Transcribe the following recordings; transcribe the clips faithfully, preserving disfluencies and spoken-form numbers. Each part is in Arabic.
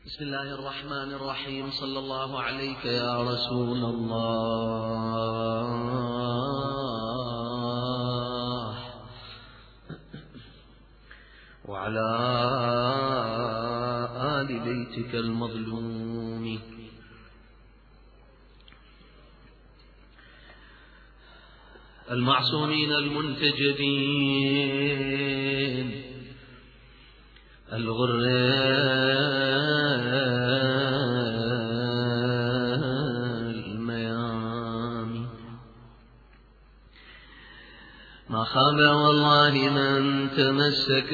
بسم الله الرحمن الرحيم. صلى الله عليك يا رسول الله وعلى آل بيتك المظلوم. المعصومين المنتجبين الغر الميامين، ما خاب والله من تمسك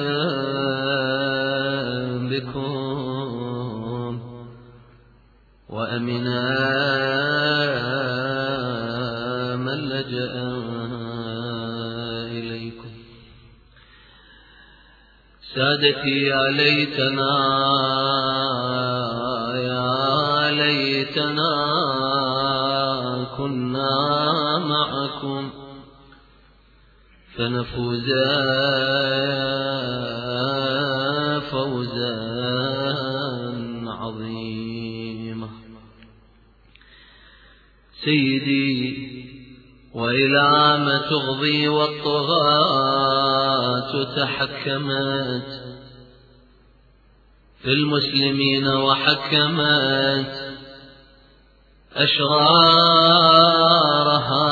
بكم وأمنا من لجأ إليكم. سادتي يا ليتنا يا ليتنا كنا معكم فنفوز فوزا عظيما. سيدي وإلى ما تغضي والطغاة تحكمت في المسلمين وحكمت أشرارها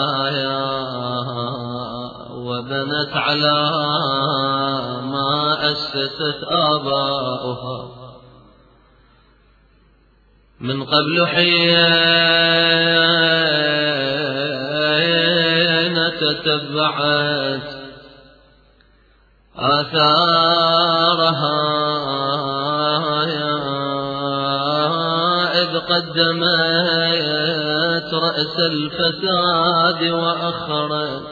وبنت على ما أسست آباؤها من قبل حين تتبعت آثارها إذ قدمت رأس الفساد وأخرت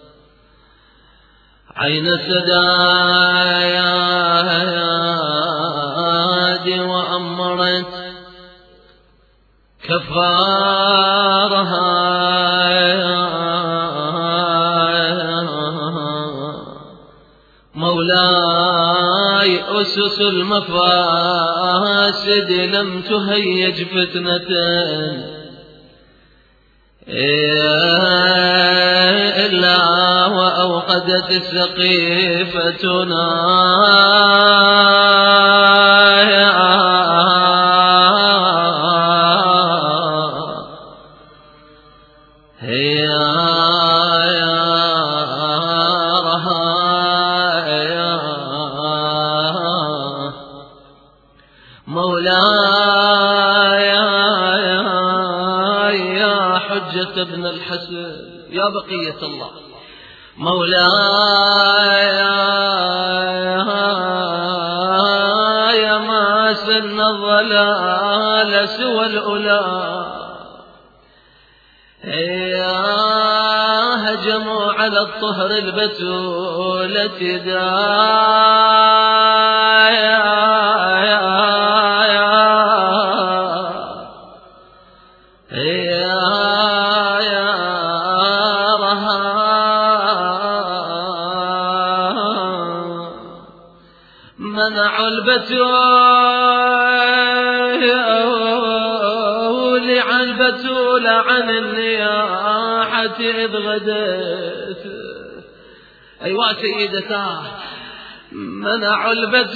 عين السداد وأمرت كفارها مولاي. أسس المفاسد لم تهيج فتنة إلا وأوقدت سقيفتنا ابن الحسن يا بقية الله. مولاي ما سن الضلال سوى الأولى هجموا على الطهر البتولة دايا منع البتول عن البتول عن النياحة إذ غدت. أيوا سيدتاه منع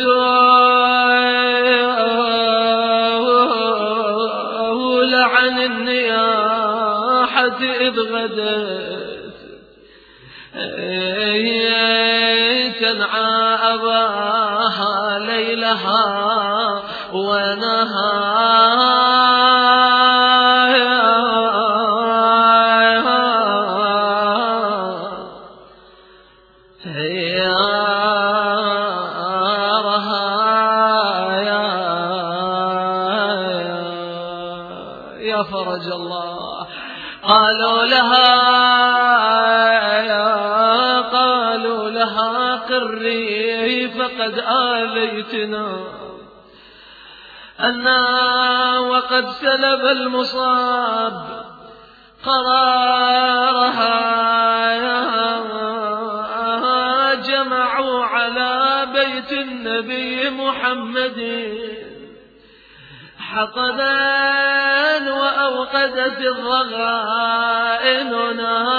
البتول عن النياحة إذ غدت تنعى أباها ليلها ونهارها يا فرج الله. قالوا لها قالوا لها قري فقد آذيتنا أنا وقد سلب المصاب قرارها جمعوا على بيت النبي محمد حقبا وأوقدت الضغائن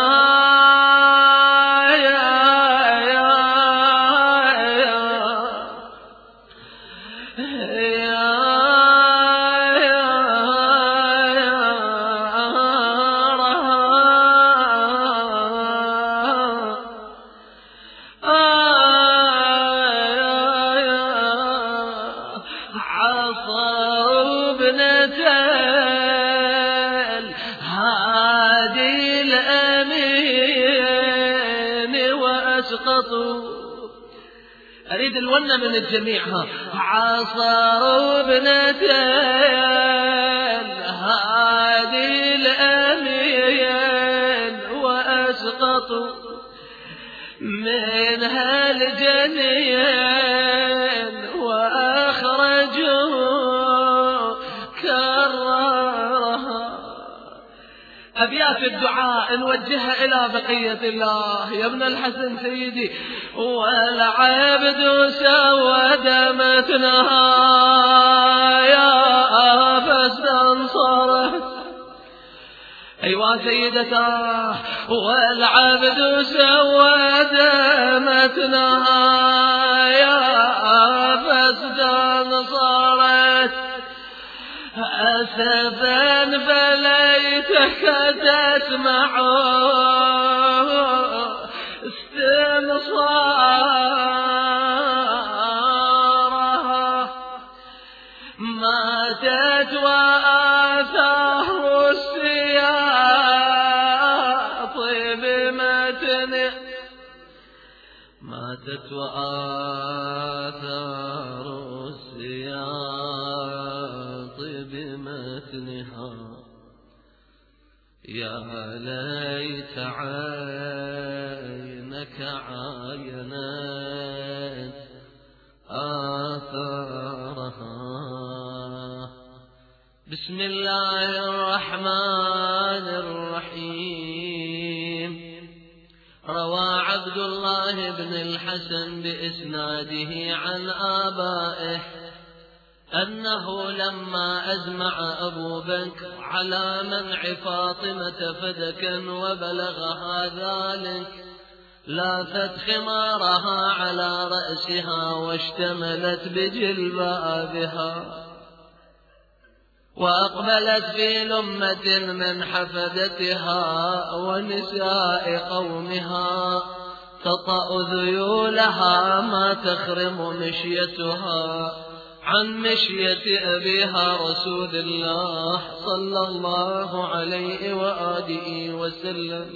أريد الونة من الجميع. ها عصروا ابنتين هادي الأمين وأسقطوا منها الجنين وأخرجوا كرارها. أبيات الدعاء نوجهها إلى بقية الله. يا ابن الحسن سيدي والعبد سود متنها يا فاستنصرت. أيوة سيدتاه والعبد سود متنها يا فاستنصرت. أسفا فليتك تسمعه استنصارها. ماتت وآثار السياط بمتن ماتت وآثار السياط بمتنها. يا ليت عينك عاينت آثارها. بسم الله الرحمن الرحيم. روى عبد الله بن الحسن بإسناده عن آبائه أنه لما أزمع أبو بكر على منع فاطمة فدكا وبلغها ذلك لافت خمارها على رأسها واشتملت بجلبابها وأقبلت في لمة من حفدتها ونساء قومها تطأ ذيولها ما تخرم مشيتها عن مشية أبيها رسول الله صلى الله عليه وآله وسلم،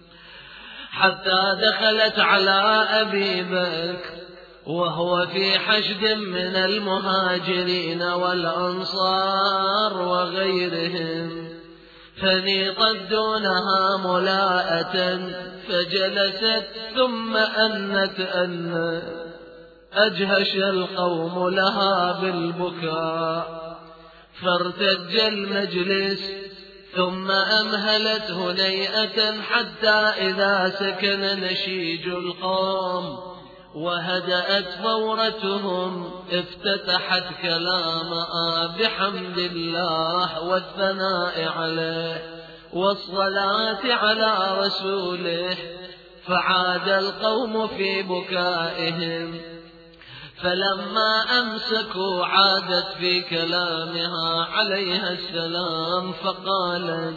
حتى دخلت على أبي بكر وهو في حشد من المهاجرين والأنصار وغيرهم، فنيطت دونها ملاءة فجلست ثم أنت أن أجهش القوم لها بالبكاء، فارتج المجلس ثم أمهلت هنيئة حتى إذا سكن نشيج القوم وهدأت فورتهم افتتحت كلامها بحمد الله والثناء عليه والصلاة على رسوله، فعاد القوم في بكائهم، فلما أمسكوا عادت في كلامها عليها السلام فقالت: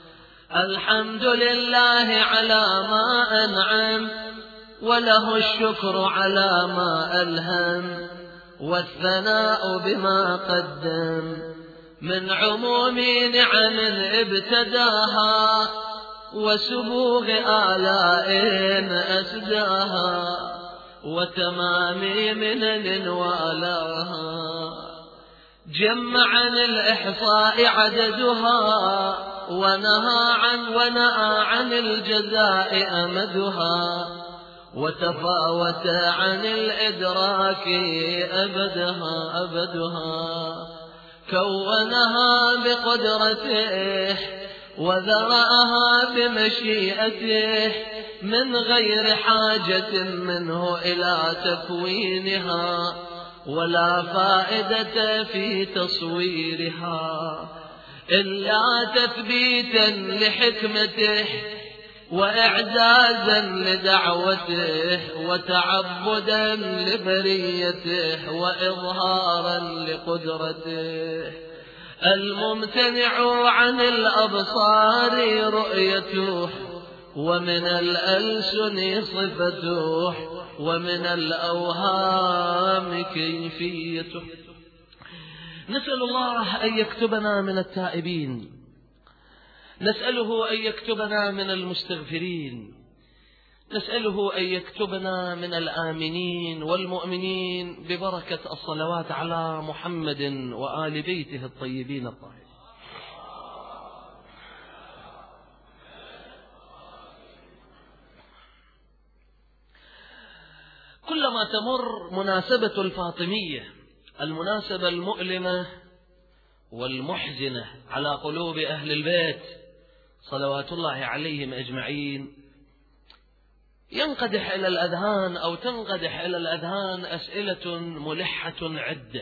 الحمد لله على ما أنعم وله الشكر على ما ألهم والثناء بما قدم من عموم نعم ابتداها وسبوغ آلاء أسداها وتمام منن والاها، جمع الإحصاء عددها ونهى عن ونأى عن الجزاء أمدها وتفاوت عن الإدراك أبدها أبدها، كونها بقدرته وذرأها بمشيئته من غير حاجة منه إلى تكوينها ولا فائدة في تصويرها إلا تثبيتا لحكمته وإعزازا لدعوته وتعبدا لبريته وإظهارا لقدرته. الممتنع عن الأبصار رؤيته ومن الألسن صفته ومن الأوهام كيفيته. نسأل الله أن يكتبنا من التائبين، نسأله أن يكتبنا من المستغفرين، نسأله أن يكتبنا من الآمنين والمؤمنين ببركة الصلوات على محمد وآل بيته الطيبين الطاهرين. كلما تمر مناسبة الفاطمية، المناسبة المؤلمة والمحزنة على قلوب أهل البيت صلوات الله عليهم أجمعين، ينقدح إلى الأذهان أو تنقدح إلى الأذهان أسئلة ملحة عدة.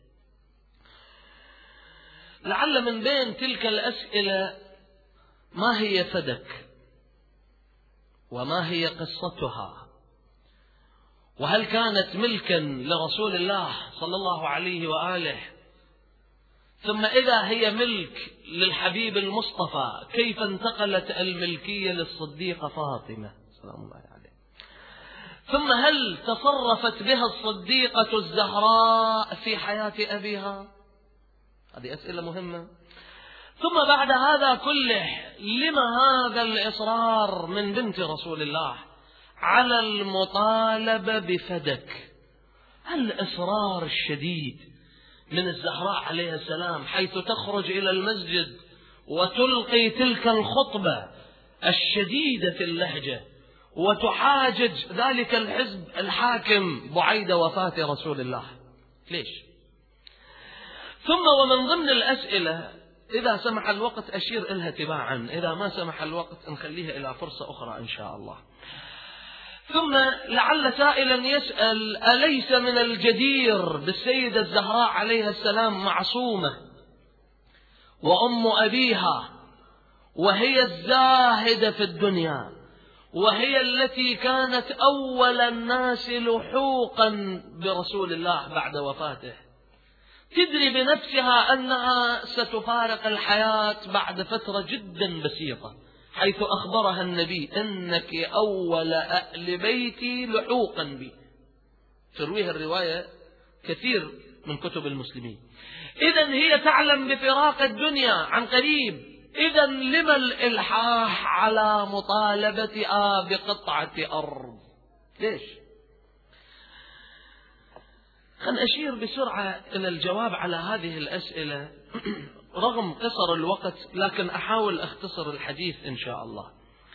لعل من بين تلك الأسئلة: ما هي فدك؟ وما هي قصتها؟ وهل كانت ملكا لرسول الله صلى الله عليه وآله؟ ثم إذا هي ملك للحبيب المصطفى، كيف انتقلت الملكية للصديقة فاطمة سلام الله عليه؟ ثم هل تصرفت بها الصديقة الزهراء في حياة أبيها؟ هذه أسئلة مهمة. ثم بعد هذا كله، لما هذا الإصرار من بنت رسول الله على المطالبة بفدك؟ الإصرار الشديد من الزهراء عليه السلام، حيث تخرج إلى المسجد وتلقي تلك الخطبة الشديدة اللهجة وتحاجج ذلك الحزب الحاكم بعيد وفاة رسول الله. ليش؟ ثم ومن ضمن الأسئلة، إذا سمح الوقت أشير إلها تباعا، إذا ما سمح الوقت نخليها إلى فرصة أخرى إن شاء الله. ثم لعل سائلا يسأل: أليس من الجدير بالسيدة الزهراء عليها السلام معصومة وأم أبيها، وهي الزاهدة في الدنيا، وهي التي كانت أول الناس لحوقا برسول الله بعد وفاته، تدري بنفسها أنها ستفارق الحياة بعد فترة جدا بسيطة، حيث أخبرها النبي: إنك أول أهل بيتي لحوقا بي. ترويها الرواية كثير من كتب المسلمين. إذن هي تعلم بفراق الدنيا عن قريب، إذن لما الإلحاح على مطالبتها بقطعة أرض؟ ليش؟ خلنا أشير بسرعة إلى الجواب على هذه الأسئلة رغم قصر الوقت، لكن أحاول أختصر الحديث إن شاء الله.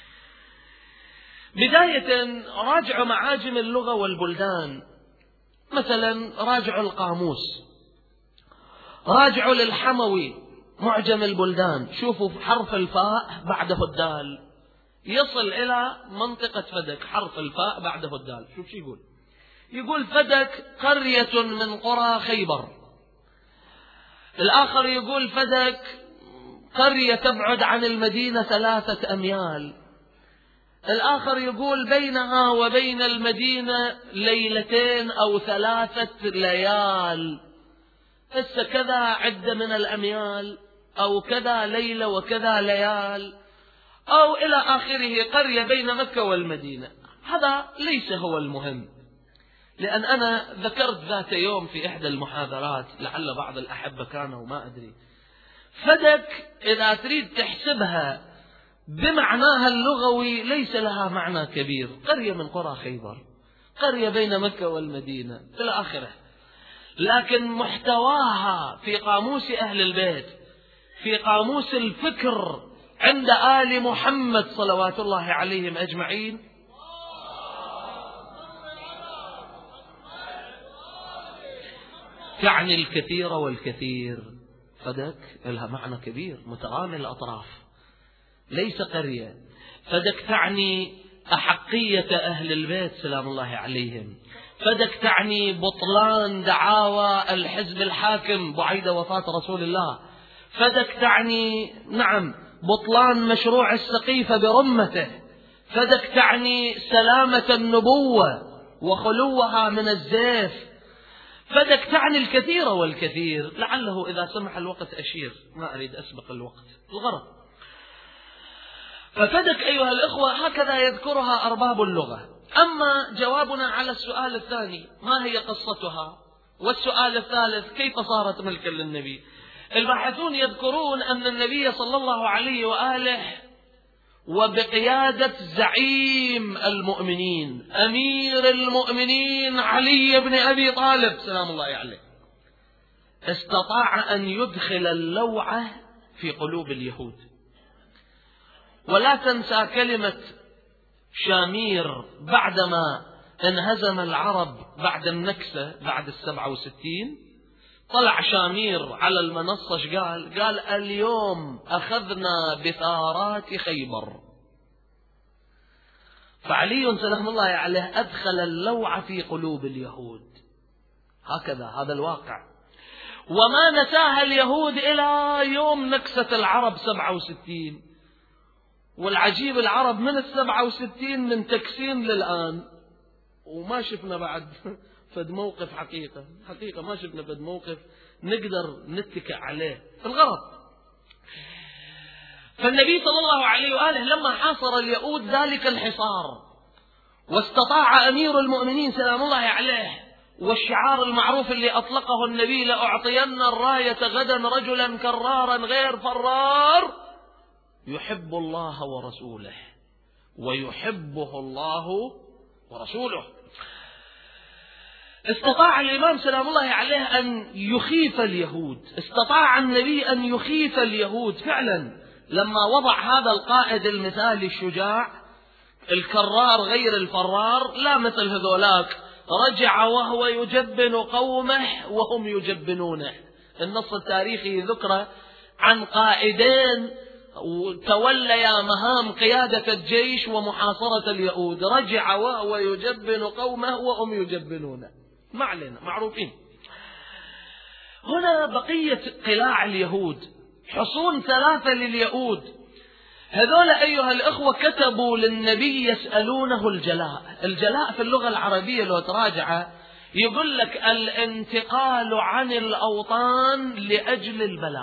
بداية، راجعوا معاجم اللغة والبلدان، مثلا راجعوا القاموس، راجعوا للحموي معجم البلدان، شوفوا حرف الفاء بعده الدال يصل إلى منطقة فدك، حرف الفاء بعده الدال. شوف شو يقول، يقول: فدك قرية من قرى خيبر. الآخر يقول: فدك قرية تبعد عن المدينة ثلاثة أميال. الآخر يقول: بينها وبين المدينة ليلتين أو ثلاثة ليال. هسه كذا عدة من الأميال، أو كذا ليلة وكذا ليال، أو إلى آخره، قرية بين مكة والمدينة. هذا ليس هو المهم، لأن أنا ذكرت ذات يوم في إحدى المحاضرات، لعل بعض الأحبة كانوا ما أدري، فدك إذا تريد تحسبها بمعناها اللغوي ليس لها معنى كبير، قرية من قرى خيبر، قرية بين مكة والمدينة إلى آخره. لكن محتواها في قاموس أهل البيت، في قاموس الفكر عند آل محمد صلوات الله عليهم أجمعين، تعني الكثير والكثير. فدك لها معنى كبير متغامر الأطراف، ليس قرية. فدك تعني أحقية أهل البيت سلام الله عليهم، فدك تعني بطلان دعاوى الحزب الحاكم بعيد وفاة رسول الله. فدك تعني نعم بطلان مشروع السقيفة برمته. فدك تعني سلامة النبوة وخلوها من الزيف. فدك تعني الكثير والكثير. لعله إذا سمح الوقت أشير، ما أريد أسبق الوقت الغرض. ففدك أيها الإخوة هكذا يذكرها أرباب اللغة. أما جوابنا على السؤال الثاني، ما هي قصتها؟ والسؤال الثالث، كيف صارت ملكا للنبي؟ الباحثون يذكرون أن النبي صلى الله عليه وآله وبقيادة زعيم المؤمنين أمير المؤمنين علي بن أبي طالب سلام الله عليه استطاع أن يدخل اللوعة في قلوب اليهود. ولا تنسى كلمة شامير بعدما انهزم العرب بعد النكسة بعد السبعة وستين، طلع شامير على المنصة قال قال اليوم أخذنا بثارات خيبر. فعلي سلام الله عليه أدخل اللوعة في قلوب اليهود. هكذا هذا الواقع، وما نساها اليهود إلى يوم نكسة العرب سبعة وستين. والعجيب العرب من السبعة وستين من تكسين للآن وما شفنا بعد فد موقف حقيقة حقيقة ما شفنا فد موقف نقدر نتكئ عليه في الغرض. فالنبي صلى الله عليه وآله لما حاصر اليهود ذلك الحصار واستطاع أمير المؤمنين سلام الله عليه، والشعار المعروف اللي أطلقه النبي لأعطين الراية غدا رجلا كرارا غير فرار يحب الله ورسوله ويحبه الله ورسوله. استطاع الإمام سلام الله عليه أن يخيف اليهود، استطاع النبي أن يخيف اليهود فعلا. لما وضع هذا القائد المثالي الشجاع الكرار غير الفرار لا مثل هذولاك، رجع وهو يجبن قومه وهم يجبنونه. النص التاريخي ذكر عن قائدين توليا مهام قيادة الجيش ومحاصرة اليهود، رجع وهو يجبن قومه وهم يجبنونه. ما علينا معروفين. هنا بقية قلاع اليهود، حصون ثلاثة لليهود. هذول أيها الأخوة كتبوا للنبي يسألونه الجلاء. الجلاء في اللغة العربية لو تراجع يقول لك الانتقال عن الأوطان لأجل البلاء.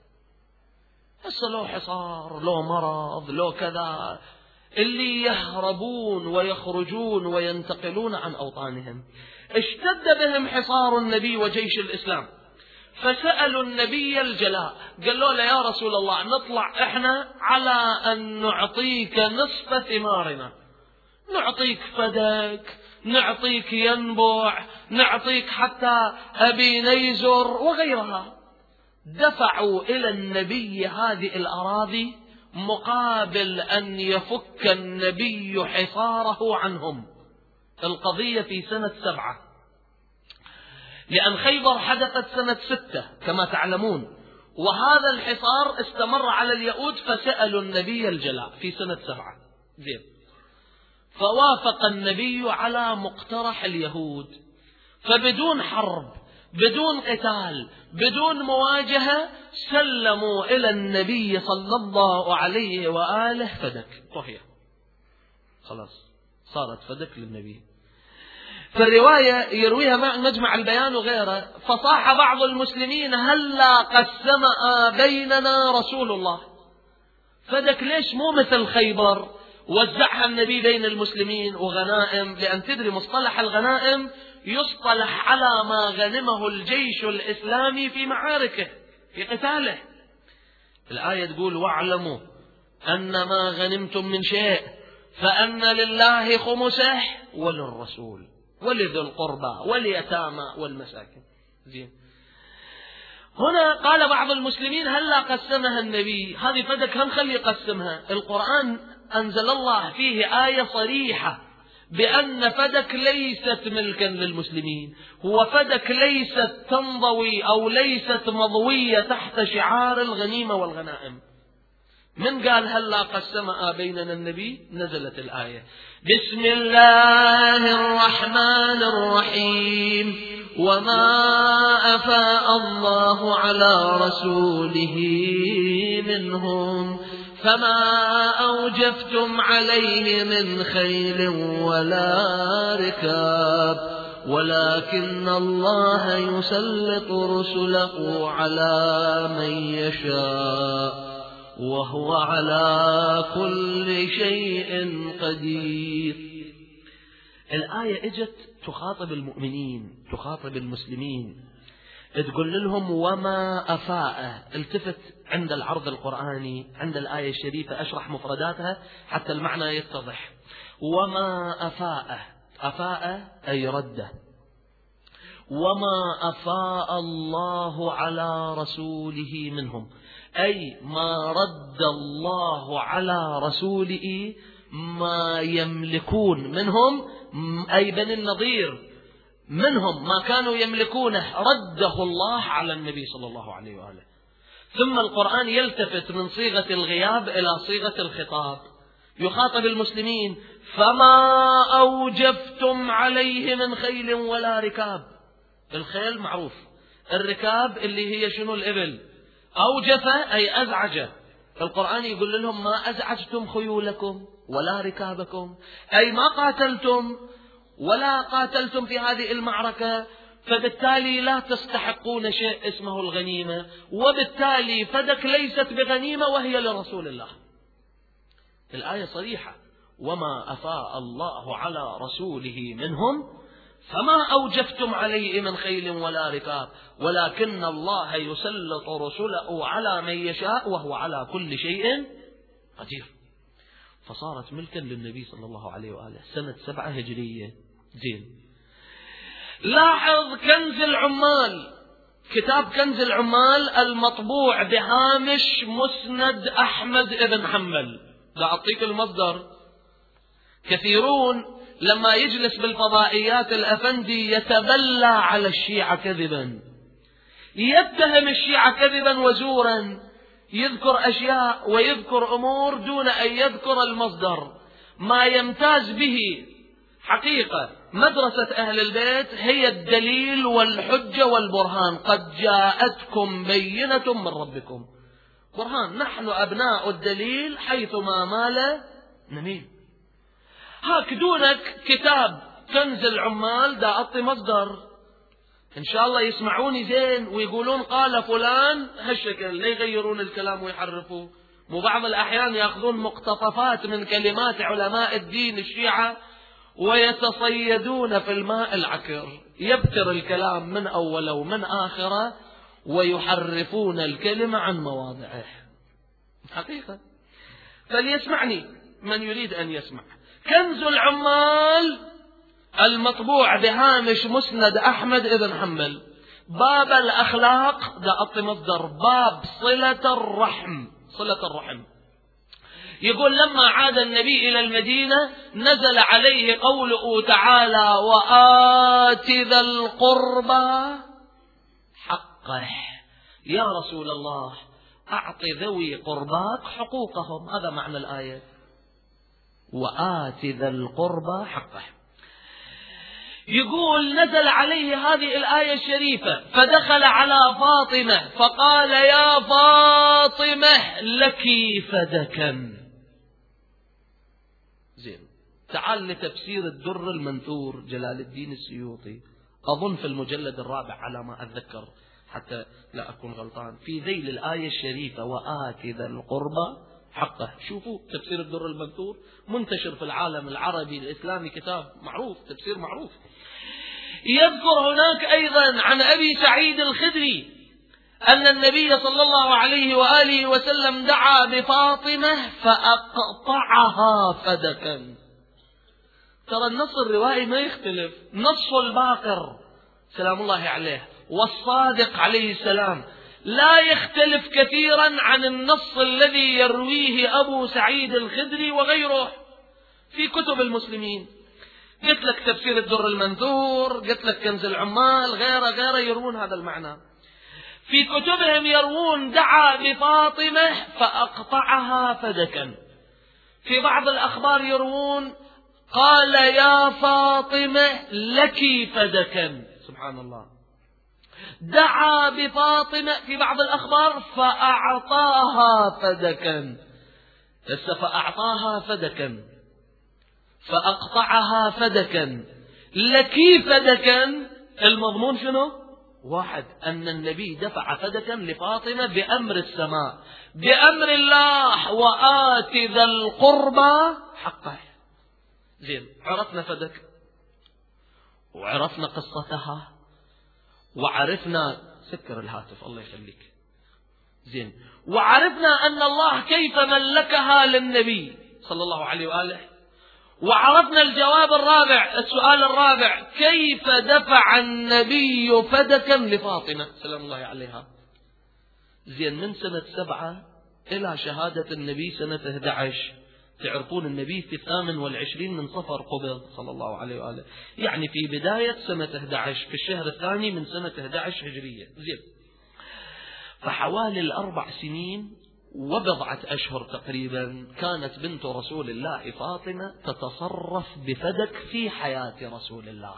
هسه لو حصار لو مرض لو كذا، اللي يهربون ويخرجون وينتقلون عن أوطانهم. اشتد بهم حصار النبي وجيش الإسلام، فسألوا النبي الجلاء، قالوا له يا رسول الله نطلع احنا على أن نعطيك نصف ثمارنا، نعطيك فدك، نعطيك ينبع، نعطيك حتى أبي نيزر وغيرها. دفعوا إلى النبي هذه الأراضي مقابل أن يفك النبي حصاره عنهم. القضية في سنة سبعة، لأن خيبر حدثت سنة ستة كما تعلمون، وهذا الحصار استمر على اليهود، فسألوا النبي الجلاء في سنة سبعة. زين، فوافق النبي على مقترح اليهود، فبدون حرب بدون قتال بدون مواجهة سلموا إلى النبي صلى الله عليه وآله فدك. وهي خلاص صارت فدك للنبي. في الرواية يرويها مع مجمع البيان وغيره، فصاح بعض المسلمين هلا قسم بيننا رسول الله. فدك ليش مو مثل خيبر وزعها النبي بين المسلمين وغنائم؟ لأن تدري مصطلح الغنائم يصطلح على ما غنمه الجيش الإسلامي في معاركه في قتاله. الآية تقول واعلموا أن ما غنمتم من شيء فأن لله خمسه وللرسول ولذي القربى واليتامى والمساكين. زين، هنا قال بعض المسلمين هلا قسمها النبي، هذه فدك هم خلي يقسمها. القرآن أنزل الله فيه آية صريحة بأن فدك ليست ملكا للمسلمين، هو فدك ليست تنضوي أو ليست مضوية تحت شعار الغنيمة والغنائم. من قال هلا قسم بيننا النبي؟ نزلت الآية بسم الله الرحمن الرحيم وما أفاء الله على رسوله منهم فما أوجفتم عليه من خيل ولا ركاب ولكن الله يسلط رسله على من يشاء وهو على كل شيء قدير. الآية اجت تخاطب المؤمنين، تخاطب المسلمين، تقول لهم وما أفاء. التفت عند العرض القرآني عند الآية الشريفة، أشرح مفرداتها حتى المعنى يتضح. وما أفاء، أفاء أي رده. وما أفاء الله على رسوله منهم، أي ما رد الله على رسوله ما يملكون منهم، أي بني النضير منهم ما كانوا يملكونه رده الله على النبي صلى الله عليه وآله. ثم القرآن يلتفت من صيغة الغياب إلى صيغة الخطاب، يخاطب المسلمين فما أوجفتم عليه من خيل ولا ركاب. الخيل معروف، الركاب اللي هي شنو؟ الإبل. أوجف أي أزعج. القرآن يقول لهم ما أزعجتم خيولكم ولا ركابكم، أي ما قاتلتم ولا قاتلتم في هذه المعركة، فبالتالي لا تستحقون شيء اسمه الغنيمة، وبالتالي فدك ليست بغنيمة وهي لرسول الله. الآية صريحة وما أفاء الله على رسوله منهم فما أوجفتم عليه من خيل ولا ركاب ولكن الله يسلط رسله على من يشاء وهو على كل شيء قدير. فصارت ملكا للنبي صلى الله عليه وآله سنة سبعة هجرية. زين، لاحظ كنز العمال، كتاب كنز العمال المطبوع بهامش مسند أحمد ابن حنبل. لا أعطيك المصدر. كثيرون لما يجلس بالفضائيات الأفندي يتبلى على الشيعة كذبا، يتهم الشيعة كذبا وزورا، يذكر أشياء ويذكر أمور دون أن يذكر المصدر. ما يمتاز به حقيقة مدرسة أهل البيت هي الدليل والحجة والبرهان. قد جاءتكم بينة من ربكم، برهان. نحن أبناء الدليل حيثما مال نميل. هاك دونك كتاب كنز العمال دا أعطي مصدر، إن شاء الله يسمعوني زين ويقولون قال فلان هالشكل، لا يغيرون الكلام ويحرفوا. مو بعض الأحيان يأخذون مقتطفات من كلمات علماء الدين الشيعة ويتصيدون في الماء العكر، يبتر الكلام من أوله ومن آخره ويحرفون الكلمة عن مواضعه حقيقة. فليسمعني من يريد أن يسمع. كنز العمال المطبوع بهامش مسند أحمد ابن حنبل، باب الأخلاق دا أعطي مصدر، باب صلة الرحم. صلة الرحم يقول لما عاد النبي إلى المدينة نزل عليه قوله تعالى وآت ذا القربى حقه. يا رسول الله أعط ذوي قرباك حقوقهم، هذا معنى الآية. وآت ذا القربى حقه. يقول نزل عليه هذه الآية الشريفة فدخل على فاطمة فقال يا فاطمة لك فدكا. زين، تعال لتفسير الدر المنثور جلال الدين السيوطي، أظن في المجلد الرابع على ما أتذكر حتى لا أكون غلطان، في ذيل الآية الشريفة وآت ذا القربى حقه. شوفوا تفسير الدر المنثور منتشر في العالم العربي الإسلامي، كتاب معروف، تفسير معروف. يذكر هناك أيضا عن أبي سعيد الخدري أن النبي صلى الله عليه وآله وسلم دعا بفاطمة فأقطعها فدكا. ترى النص الروائي ما يختلف، نص الباقر سلام الله عليه والصادق عليه السلام لا يختلف كثيرا عن النص الذي يرويه أبو سعيد الخدري وغيره في كتب المسلمين. قلت لك تفسير الدر المنثور، قلت لك كنز العمال، غيره غيره يروون هذا المعنى. في كتبهم يروون دعا بفاطمة فأقطعها فدكا. في بعض الأخبار يروون قال يا فاطمة لك فدكا. سبحان الله. دعا بفاطمة في بعض الأخبار فأعطاها فدكا. فأعطاها فدكا فأقطعها فدكا لك فدكا. المضمون شنو؟ واحد، أن النبي دفع فدكا لفاطمة بأمر السماء، بأمر الله، وآت ذا القربى حقه. زين، عرفنا فدك وعرفنا قصتها وعرفنا، سكر الهاتف الله يخليك. زين، وعرفنا أن الله كيف ملكها للنبي صلى الله عليه وآله، وعرفنا الجواب الرابع، السؤال الرابع، كيف دفع النبي فدكا لفاطمة سلام الله عليها. زين، من سنة سبعة إلى شهادة النبي سنة أحد عشر. تعرفون النبي في الثامن والعشرين من صفر قبض صلى الله عليه وآله، يعني في بداية سنة أحد عشر في الشهر الثاني من سنة أحد عشر هجرية. زين، فحوالي الأربع سنين وبضعة أشهر تقريبا كانت بنت رسول الله فاطمة تتصرف بفدك في حياة رسول الله.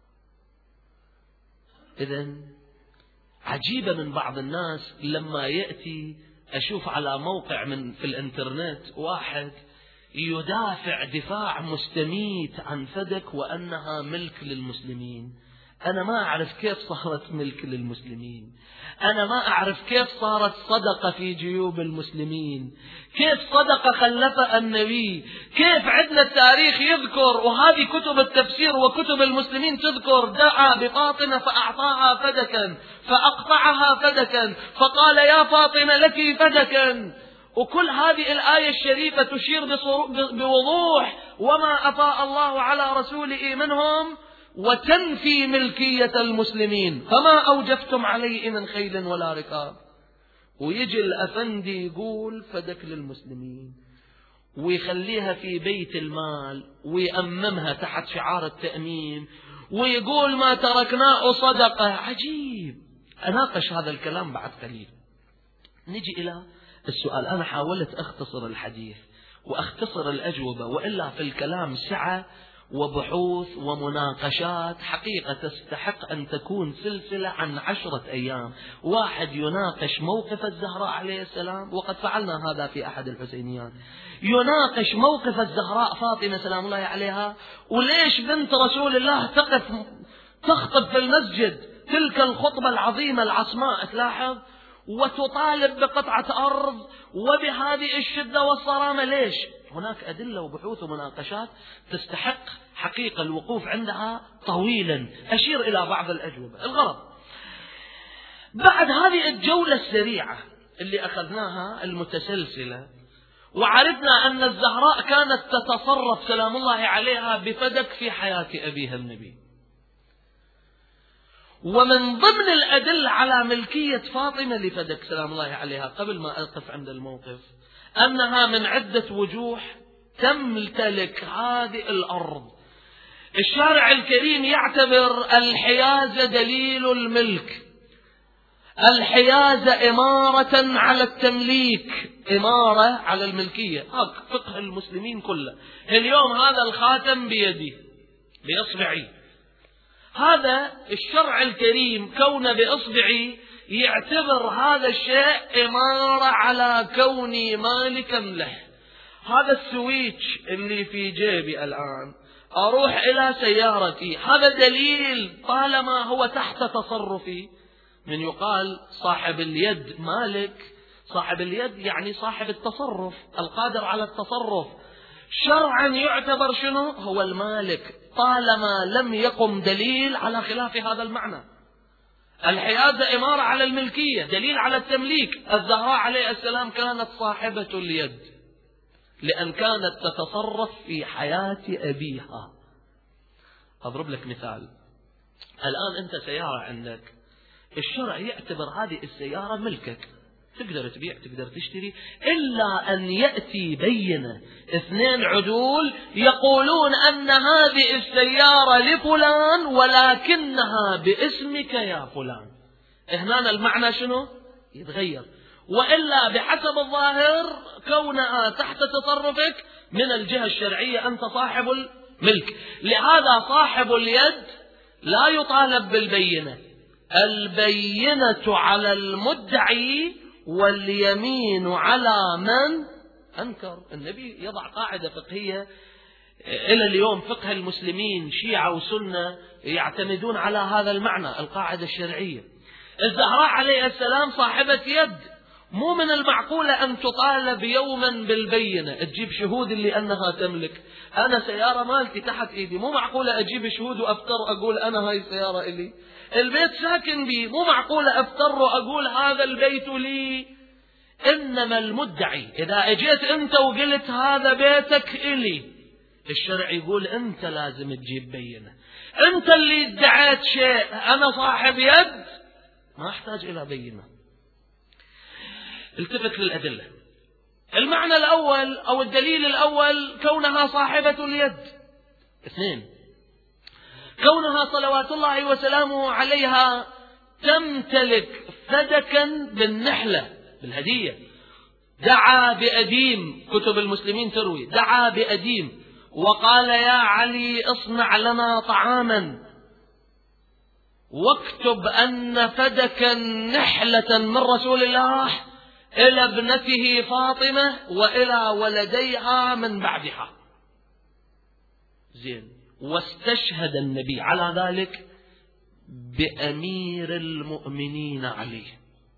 إذن عجيبة من بعض الناس لما يأتي أشوف على موقع من في الإنترنت واحد يدافع دفاع مستميت عن فدك وأنها ملك للمسلمين. أنا ما أعرف كيف صارت ملك للمسلمين، أنا ما أعرف كيف صارت صدقة في جيوب المسلمين، كيف صدقة خلفها النبي، كيف عندنا التاريخ يذكر، وهذه كتب التفسير وكتب المسلمين تذكر دعا بفاطمة فأعطاها فدكا فأقطعها فدكا فقال يا فاطمة لك فدكا. وكل هذه الآية الشريفة تشير بوضوح وما أفاء الله على رسوله منهم وتنفي ملكية المسلمين، فما أوجفتم عليه من خيل ولا ركاب. ويجي الأفندي يقول فدك للمسلمين ويخليها في بيت المال ويأممها تحت شعار التأميم ويقول ما تركناه صدقة. عجيب. أناقش هذا الكلام بعد قليل. نجي إلى السؤال. أنا حاولت أختصر الحديث وأختصر الأجوبة، وإلا في الكلام سعة وبحوث ومناقشات حقيقة تستحق أن تكون سلسلة عن عشرة أيام. واحد يناقش موقف الزهراء عليه السلام، وقد فعلنا هذا في أحد الحسينيات، يناقش موقف الزهراء فاطمة سلام الله عليها، وليش بنت رسول الله تقف تخطب في المسجد تلك الخطبة العظيمة العصماء، تلاحظ، وتطالب بقطعة أرض وبهذه الشدة والصرامة. ليش؟ هناك أدلة وبحوث ومناقشات تستحق حقيقة الوقوف عندها طويلا. أشير إلى بعض الأجوبة. الغرض بعد هذه الجولة السريعة اللي أخذناها المتسلسلة، وعرفنا أن الزهراء كانت تتصرف سلام الله عليها بفدك في حياة أبيها النبي، ومن ضمن الأدلة على ملكية فاطمة لفدك سلام الله عليها، قبل ما أقف عند الموقف، أنها من عدة وجوه تمتلك هذه الأرض. الشارع الكريم يعتبر الحيازة دليل الملك، الحيازة إمارة على التمليك، إمارة على الملكية. هذا فقه المسلمين كله. اليوم هذا الخاتم بيدي بإصبعي، هذا الشرع الكريم كون بإصبعي يعتبر هذا الشيء إمارة على كوني مالكا له. هذا السويتش اللي في جيبي الآن، أروح إلى سيارتي، هذا دليل طالما هو تحت تصرفي. من يقال صاحب اليد مالك، صاحب اليد يعني صاحب التصرف، القادر على التصرف. شرعا يعتبر شنو؟ هو المالك، طالما لم يقم دليل على خلاف هذا المعنى. الحيازة إمارة على الملكية، دليل على التمليك. الزهراء عليه السلام كانت صاحبة اليد لأن كانت تتصرف في حياة أبيها. أضرب لك مثال. الآن أنت سيارة عندك، الشرع يعتبر هذه السيارة ملكك، تقدر تبيع تقدر تشتري، إلا أن يأتي بينة اثنين عدول يقولون أن هذه السيارة لفلان ولكنها باسمك يا فلان. هنا المعنى شنو؟ يتغير. وإلا بحسب الظاهر كونها تحت تصرفك من الجهة الشرعية أنت صاحب الملك. لهذا صاحب اليد لا يطالب بالبينة، البينة على المدعي واليمين على من أنكر. النبي يضع قاعدة فقهية إلى اليوم فقه المسلمين شيعة وسنة يعتمدون على هذا المعنى، القاعدة الشرعية. الزهراء عليه السلام صاحبة يد، مو من المعقولة أن تطالب يوما بالبينة، تجيب شهود اللي أنها تملك. أنا سيارة مالتي تحت إيدي، مو معقولة أجيب شهود وأفتر أقول أنا هاي السيارة إلي. البيت ساكن بي، مو معقولة أفتر وأقول هذا البيت لي. إنما المدعي إذا أجيت أنت وقلت هذا بيتك إلي، الشرع يقول أنت لازم تجيب بينة. أنت اللي ادعيت شيء، أنا صاحب يد، ما أحتاج إلى بينة. التفت للأدلة. المعنى الأول أو الدليل الأول كونها صاحبة اليد. اثنين، كونها صلوات الله وسلامه عليها تمتلك فدكا بالنحلة بالهدية. دعا بأديم، كتب المسلمين تروي، دعا بأديم وقال يا علي اصنع لنا طعاما واكتب أن فدكا نحلة من رسول الله إلى ابنته فاطمة وإلى ولديها من بعدها. زين. واستشهد النبي على ذلك بأمير المؤمنين عليه،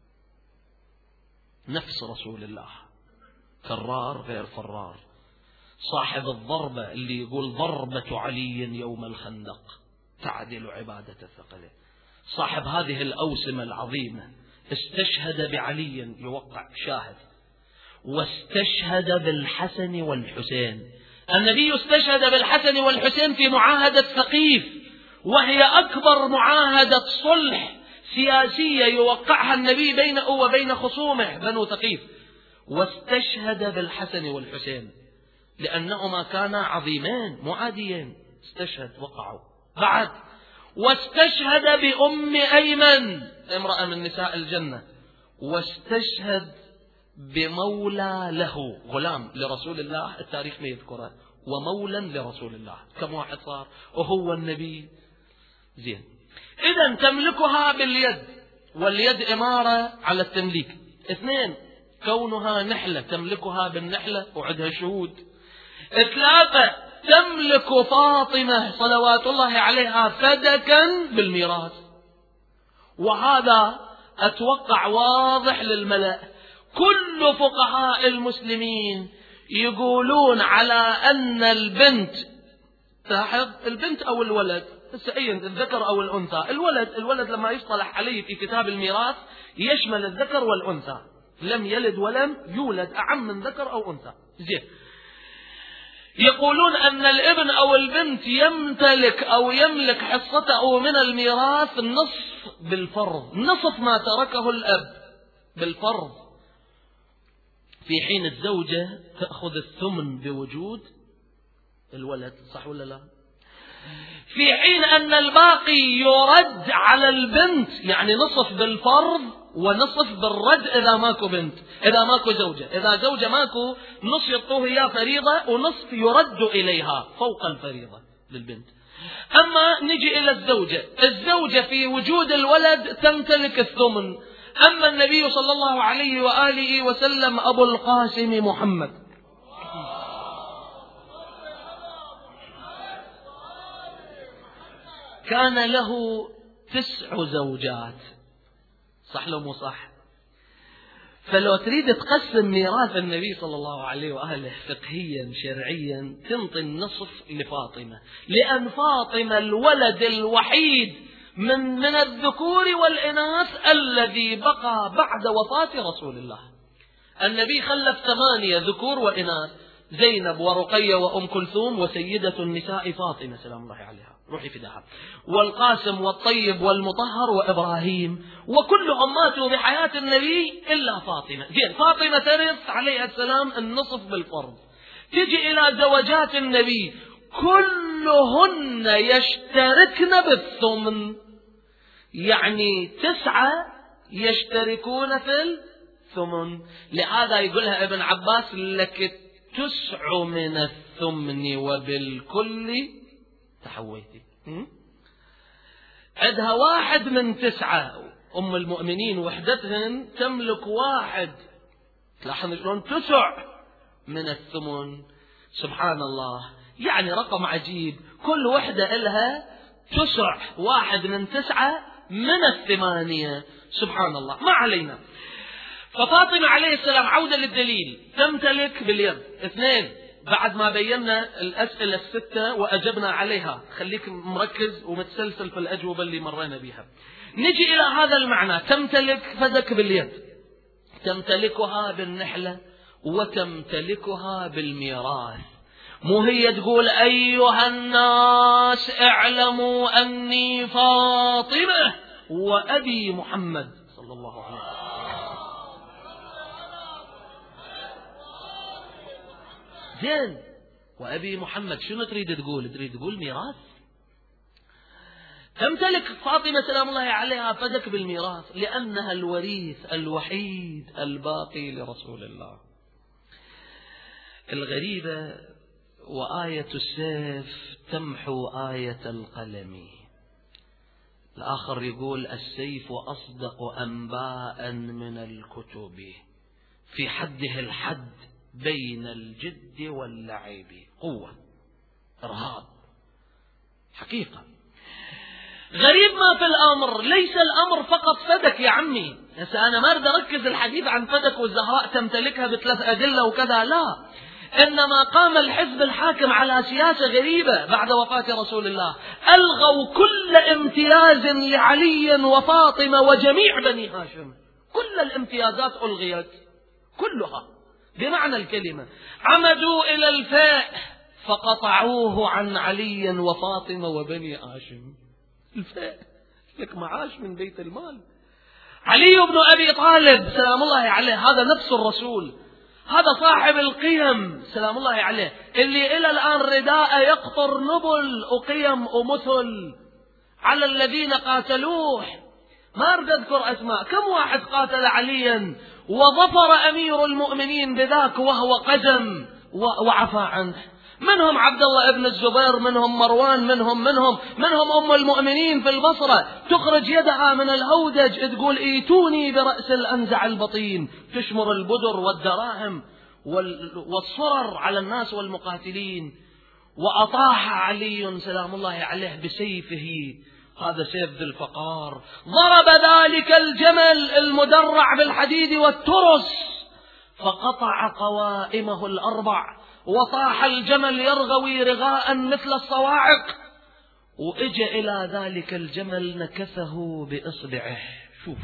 نفس رسول الله، كرار غير فرار، صاحب الضربة اللي يقول ضربة علي يوم الخندق تعدل عبادة الثقلين، صاحب هذه الأوسمة العظيمة، استشهد بعلي يوقع شاهد، واستشهد بالحسن والحسين. النبي استشهد بالحسن والحسين في معاهدة ثقيف، وهي أكبر معاهدة صلح سياسية يوقعها النبي بينه وبين خصومه بنو ثقيف. واستشهد بالحسن والحسين لأنهما كانا عظيمين معاديين، استشهد وقعوا. بعد واستشهد بأم أيمن امرأة من نساء الجنة، واستشهد بمولى له، غلام لرسول الله التاريخ ما يذكره، ومولا لرسول الله. كم واحد صار وهو النبي. زين. إذن تملكها باليد، واليد إمارة على التمليك. اثنين، كونها نحلة تملكها بالنحلة وعندها شهود. ثلاثة، تملك فاطمة صلوات الله عليها فدكا بالميراث. وهذا أتوقع واضح للملأ. كل فقهاء المسلمين يقولون على أن البنت، لاحظ البنت أو الولد، الذكر أو الأنثى، الولد الولد لما يصطلح عليه في كتاب الميراث يشمل الذكر والأنثى، لم يلد ولم يولد، أعم من ذكر أو أنثى. زين. يقولون أن الابن أو البنت يمتلك أو يملك حصته من الميراث نصف بالفرض، نصف ما تركه الأب بالفرض، في حين الزوجة تأخذ الثمن بوجود الولد. صح ولا لا؟ في حين أن الباقي يرد على البنت، يعني نصف بالفرض ونصف بالرد إذا ماكو بنت، إذا ماكو زوجة. إذا زوجة ماكو نصف يعطوه إياه فريضة ونصف يرد إليها فوق الفريضة للبنت. أما نجي إلى الزوجة، الزوجة في وجود الولد تمتلك الثمن. أما النبي صلى الله عليه وآله وسلم أبو القاسم محمد كان له تسع زوجات، صح لو مو صح؟ فلو تريد تقسم ميراث النبي صلى الله عليه وآله فقهيا شرعيا تنطي النصف لفاطمة، لأن فاطمة الولد الوحيد من من الذكور والإناث الذي بقى بعد وفاة رسول الله. النبي خلف ثمانية ذكور وإناث، زينب ورقية وأم كلثوم وسيدة النساء فاطمة سلام الله عليها روحي فداها، والقاسم والطيب والمطهر وإبراهيم، وكلهم ماتوا بحياة النبي إلا فاطمة. زين. فاطمة ترث عليه السلام النصف بالفرض. تجي إلى زوجات النبي كلهن يشتركن بالثمن، يعني تسعة يشتركون في الثمن. لهذا يقولها ابن عباس: لك التسع من الثمن وبالكل تحويتي. عندها واحد من تسعة، أم المؤمنين وحدتهن تملك واحد، تلاحظ شلون تسع من الثمن. سبحان الله، يعني رقم عجيب. كل وحدة إلها تسع، واحد من تسعة من الثمانية. سبحان الله. ما علينا. ففاطمة عليه السلام، عودة للدليل، تمتلك باليد. اثنين، بعد ما بينا الأسئلة الستة وأجبنا عليها، خليك مركز ومتسلسل في الأجوبة اللي مرينا بها. نجي إلى هذا المعنى: تمتلك فدك باليد، تمتلكها بالنحلة وتمتلكها بالميراث. مو هي تقول: أيها الناس اعلموا أني فاطمة وأبي محمد صلى الله عليه وسلم. زين، وأبي محمد شنو تريد تقول؟ تريد تقول ميراث. تمتلك فاطمة سلام الله عليها فدك بالميراث لأنها الوريث الوحيد الباقي لرسول الله. الغريبة: وآية السيف تمحو آية القلم. الآخر يقول: السيف أصدق أنباء من الكتب، في حده الحد بين الجد واللعب. قوة، إرهاب، حقيقة. غريب ما في الأمر، ليس الأمر فقط فدك يا عمي. هسه أنا ما أريد أركز الحديث عن فدك والزهراء تمتلكها بثلاث أدلة وكذا، لا. إنما قام الحزب الحاكم على سياسة غريبة بعد وفاة رسول الله، ألغوا كل امتياز لعلي وفاطمة وجميع بني هاشم. كل الامتيازات ألغيت كلها بمعنى الكلمة. عمدوا إلى الفاء فقطعوه عن علي وفاطمة وبني هاشم. الفاء لك معاش من بيت المال. علي بن أبي طالب سلام الله عليه هذا نفس الرسول، هذا صاحب القيم سلام الله عليه، اللي إلى الآن رداء يقطر نبل وقيم ومثل على الذين قاتلوه. ما أريد أذكر أسماء، كم واحد قاتل عليا وظفر أمير المؤمنين بذاك وهو قدم وعفى عنه. منهم عبد الله ابن الزبير، منهم مروان، منهم منهم منهم أم المؤمنين في البصرة تخرج يدها من الهودج تقول: ايتوني برأس الأنزع البطين، تشمر البدر والدراهم والصرر على الناس والمقاتلين. وأطاح علي سلام الله عليه بسيفه، هذا سيف ذي الفقار، ضرب ذلك الجمل المدرع بالحديد والترس فقطع قوائمه الأربع، وطاح الجمل يرغوي رغاء مثل الصواعق، وإجى إلى ذلك الجمل نكثه بإصبعه. شوف،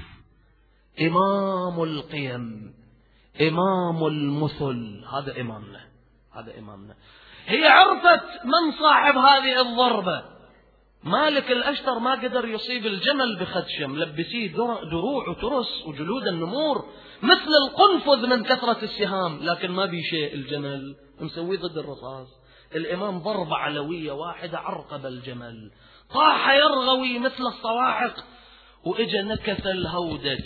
إمام القيم، إمام المثل، هذا إمامنا، هذا إمامنا. هي عرفت من صاحب هذه الضربة. مالك الأشتر ما قدر يصيب الجمل بخدشم، لبسيه دروع وترس وجلود النمور مثل القنفذ من كثرة السهام، لكن ما بي شيء الجمل، مسوي ضد الرصاص. الإمام ضربة علوية واحدة عرقب الجمل، طاح يرغوي مثل الصواعق، وإجا نكث الهودج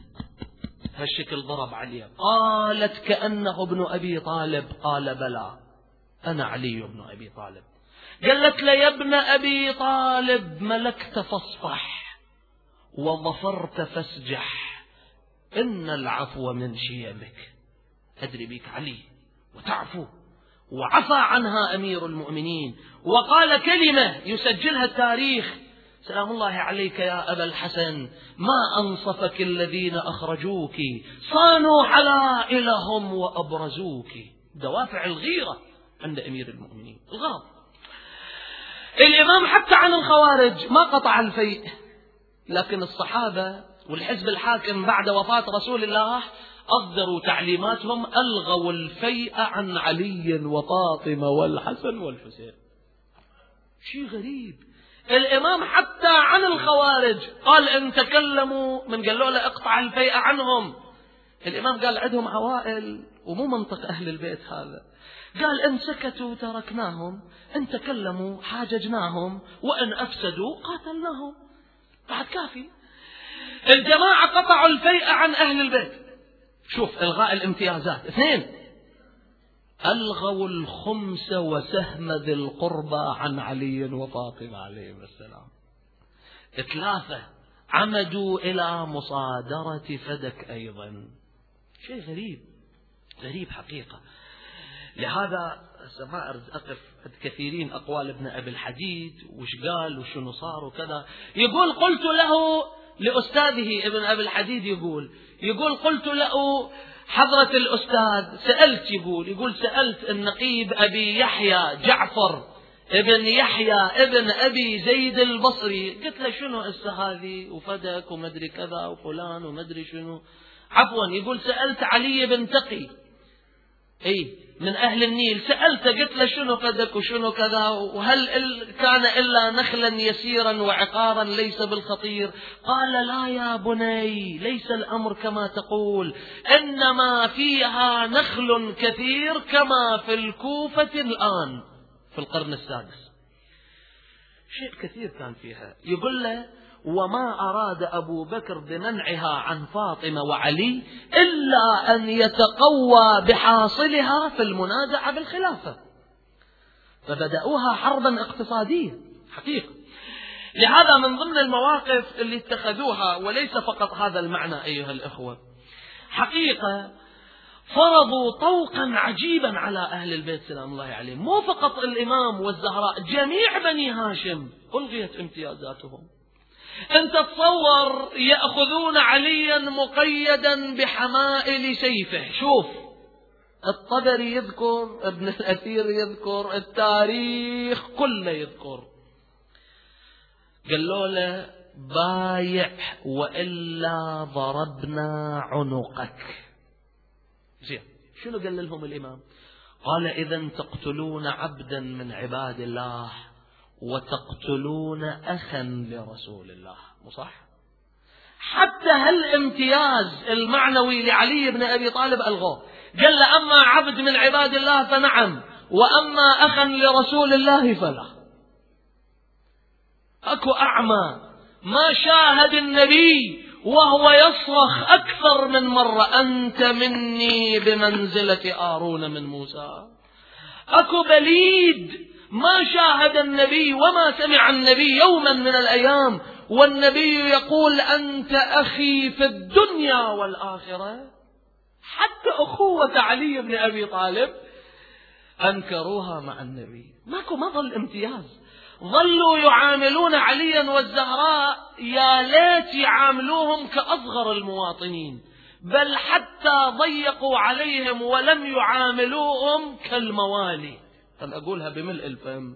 هالشكل ضرب عليه. قالت: كأنه ابن أبي طالب. قال: بلى، أنا علي بن أبي طالب. قالت له: يا ابن أبي طالب، ملكت فاصفح وظفرت فاسجح، إن العفو من شيمك. أدري بك علي وتعفو. وعفى عنها أمير المؤمنين، وقال كلمة يسجلها التاريخ: سلام الله عليك يا أبا الحسن، ما أنصفك الذين أخرجوك، صانوا حلائلهم وأبرزوك. دوافع الغيرة عند أمير المؤمنين، الغاض. الإمام حتى عن الخوارج ما قطع الفيء، لكن الصحابة والحزب الحاكم بعد وفاة رسول الله أصدروا تعليماتهم، ألغوا الفيء عن علي وفاطمة والحسن والحسين. شيء غريب. الإمام حتى عن الخوارج قال: إن تكلموا من قالوا له اقطع الفيء عنهم، الإمام قال: عندهم عوائل ومو منطق أهل البيت هذا. قال: إن سكتوا تركناهم، إن تكلموا حاججناهم، وإن أفسدوا قاتلناهم. بعد كافي. الجماعة قطعوا الفيء عن أهل البيت. شوف إلغاء الامتيازات. اثنين، ألغوا الخمس وسهم ذي القربى عن علي وفاطمة عليهم السلام. ثلاثة، عمدوا إلى مصادرة فدك أيضا. شيء غريب، غريب حقيقة. لهذا ما أرد أقف كثيرين أقوال ابن أبي الحديد وش قال وشنو صار وكذا. يقول قلت له لأستاذه ابن أبي الحديد، يقول يقول قلت له حضرة الأستاذ سألت، يقول يقول سألت النقيب أبي يحيى جعفر ابن يحيى ابن أبي زيد البصري، قلت له شنو هسه هذه وفدك ومدري كذا وفلان ومدري شنو. عفوا، يقول سألت علي بن تقي اي من أهل النيل، سألت قلت له شنو فدك وشنو كذا، وهل كان إلا نخلا يسيرا وعقارا ليس بالخطير؟ قال لا يا بني، ليس الأمر كما تقول، إنما فيها نخل كثير كما في الكوفة الآن في القرن السادس، شيء كثير كان فيها. يقول له وما أراد أبو بكر بمنعها عن فاطمة وعلي إلا أن يتقوى بحاصلها في المنازعة بالخلافة، فبدأوها حربا اقتصادية حقيقة. لهذا من ضمن المواقف اللي اتخذوها، وليس فقط هذا المعنى أيها الأخوة، حقيقة فرضوا طوقا عجيبا على أهل البيت سلام الله عليهم. مو فقط الإمام والزهراء، جميع بني هاشم ألغيت امتيازاتهم. أنت تصور يأخذون عليا مقيدا بحمائل سيفه. شوف الطبري يذكر، ابن الأثير يذكر، التاريخ كله يذكر، قالوا له بايع وإلا ضربنا عنقك. زين، شنو قال لهم الإمام؟ قال إذا تقتلون عبدا من عباد الله وتقتلون أخا لرسول الله. مو صح؟ حتى هالامتياز المعنوي لعلي بن أبي طالب ألغوه، قال له أما عبد من عباد الله فنعم، وأما أخا لرسول الله فلا. أكو أعمى ما شاهد النبي وهو يصرخ أكثر من مرة أنت مني بمنزلة آرون من موسى. أكو بليد ما شاهد النبي وما سمع النبي يوما من الأيام والنبي يقول أنت أخي في الدنيا والآخرة. حتى أخوة علي بن أبي طالب أنكروها مع النبي. ماكو ما ظل امتياز، ظلوا يعاملون عليا والزهراء يا ليت يعاملوهم كأصغر المواطنين، بل حتى ضيقوا عليهم ولم يعاملوهم كالموالي. أنا أقولها بملء الفم،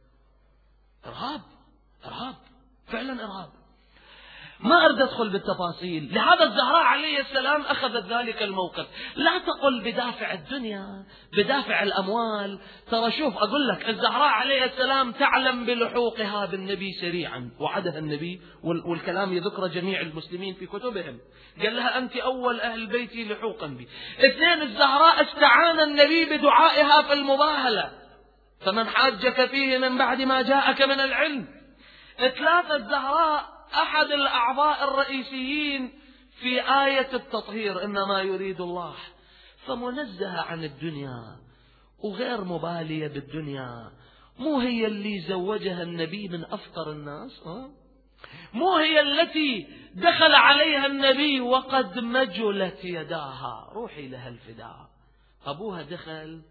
إرهاب، إرهاب، فعلا إرهاب. ما أريد أدخل بالتفاصيل. لهذا الزهراء عليه السلام أخذت ذلك الموقف. لا تقل بدافع الدنيا، بدافع الأموال. ترى شوف أقول لك، الزهراء عليه السلام تعلم بلحوقها بالنبي سريعا، وعدها النبي والكلام يذكر جميع المسلمين في كتبهم، قال لها أنت أول أهل بيتي لحوقا بي. اثنين، الزهراء استعان النبي بدعائها في المباهلة، فمن حاجك فيه من بعد ما جاءك من العلم. ثلاثة، الزهراء أحد الأعضاء الرئيسيين في آية التطهير إنما يريد الله، فمنزهة عن الدنيا وغير مبالية بالدنيا. مو هي اللي زوجها النبي من أفقر الناس؟ ها؟ مو هي التي دخل عليها النبي وقد مجلت يداها روحي لها الفداء. أبوها دخل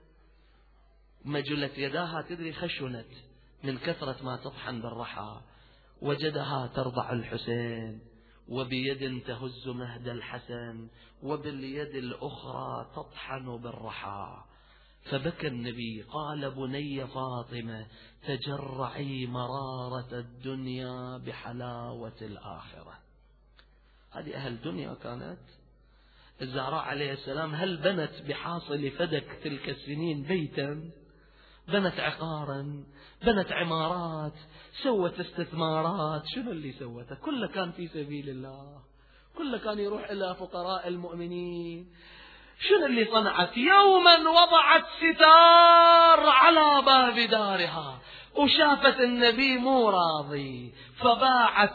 مجلت يداها، تدري خشنت من كثرة ما تطحن بالرحى، وجدها ترضع الحسين وبيد تهز مهد الحسن وباليد الأخرى تطحن بالرحى، فبكى النبي قال بني فاطمة تجرعي مرارة الدنيا بحلاوة الآخرة. هذه أهل دنيا كانت. الزهراء عليه السلام هل بنت بحاصل فدك تلك السنين بيتا؟ بنت عقارا، بنت عمارات، سوت استثمارات. شنو اللي سوته؟ كله كان في سبيل الله، كله كان يروح إلى فقراء المؤمنين. شنو اللي صنعت؟ يوما وضعت ستار على باب دارها وشافت النبي مو راضي، فباعت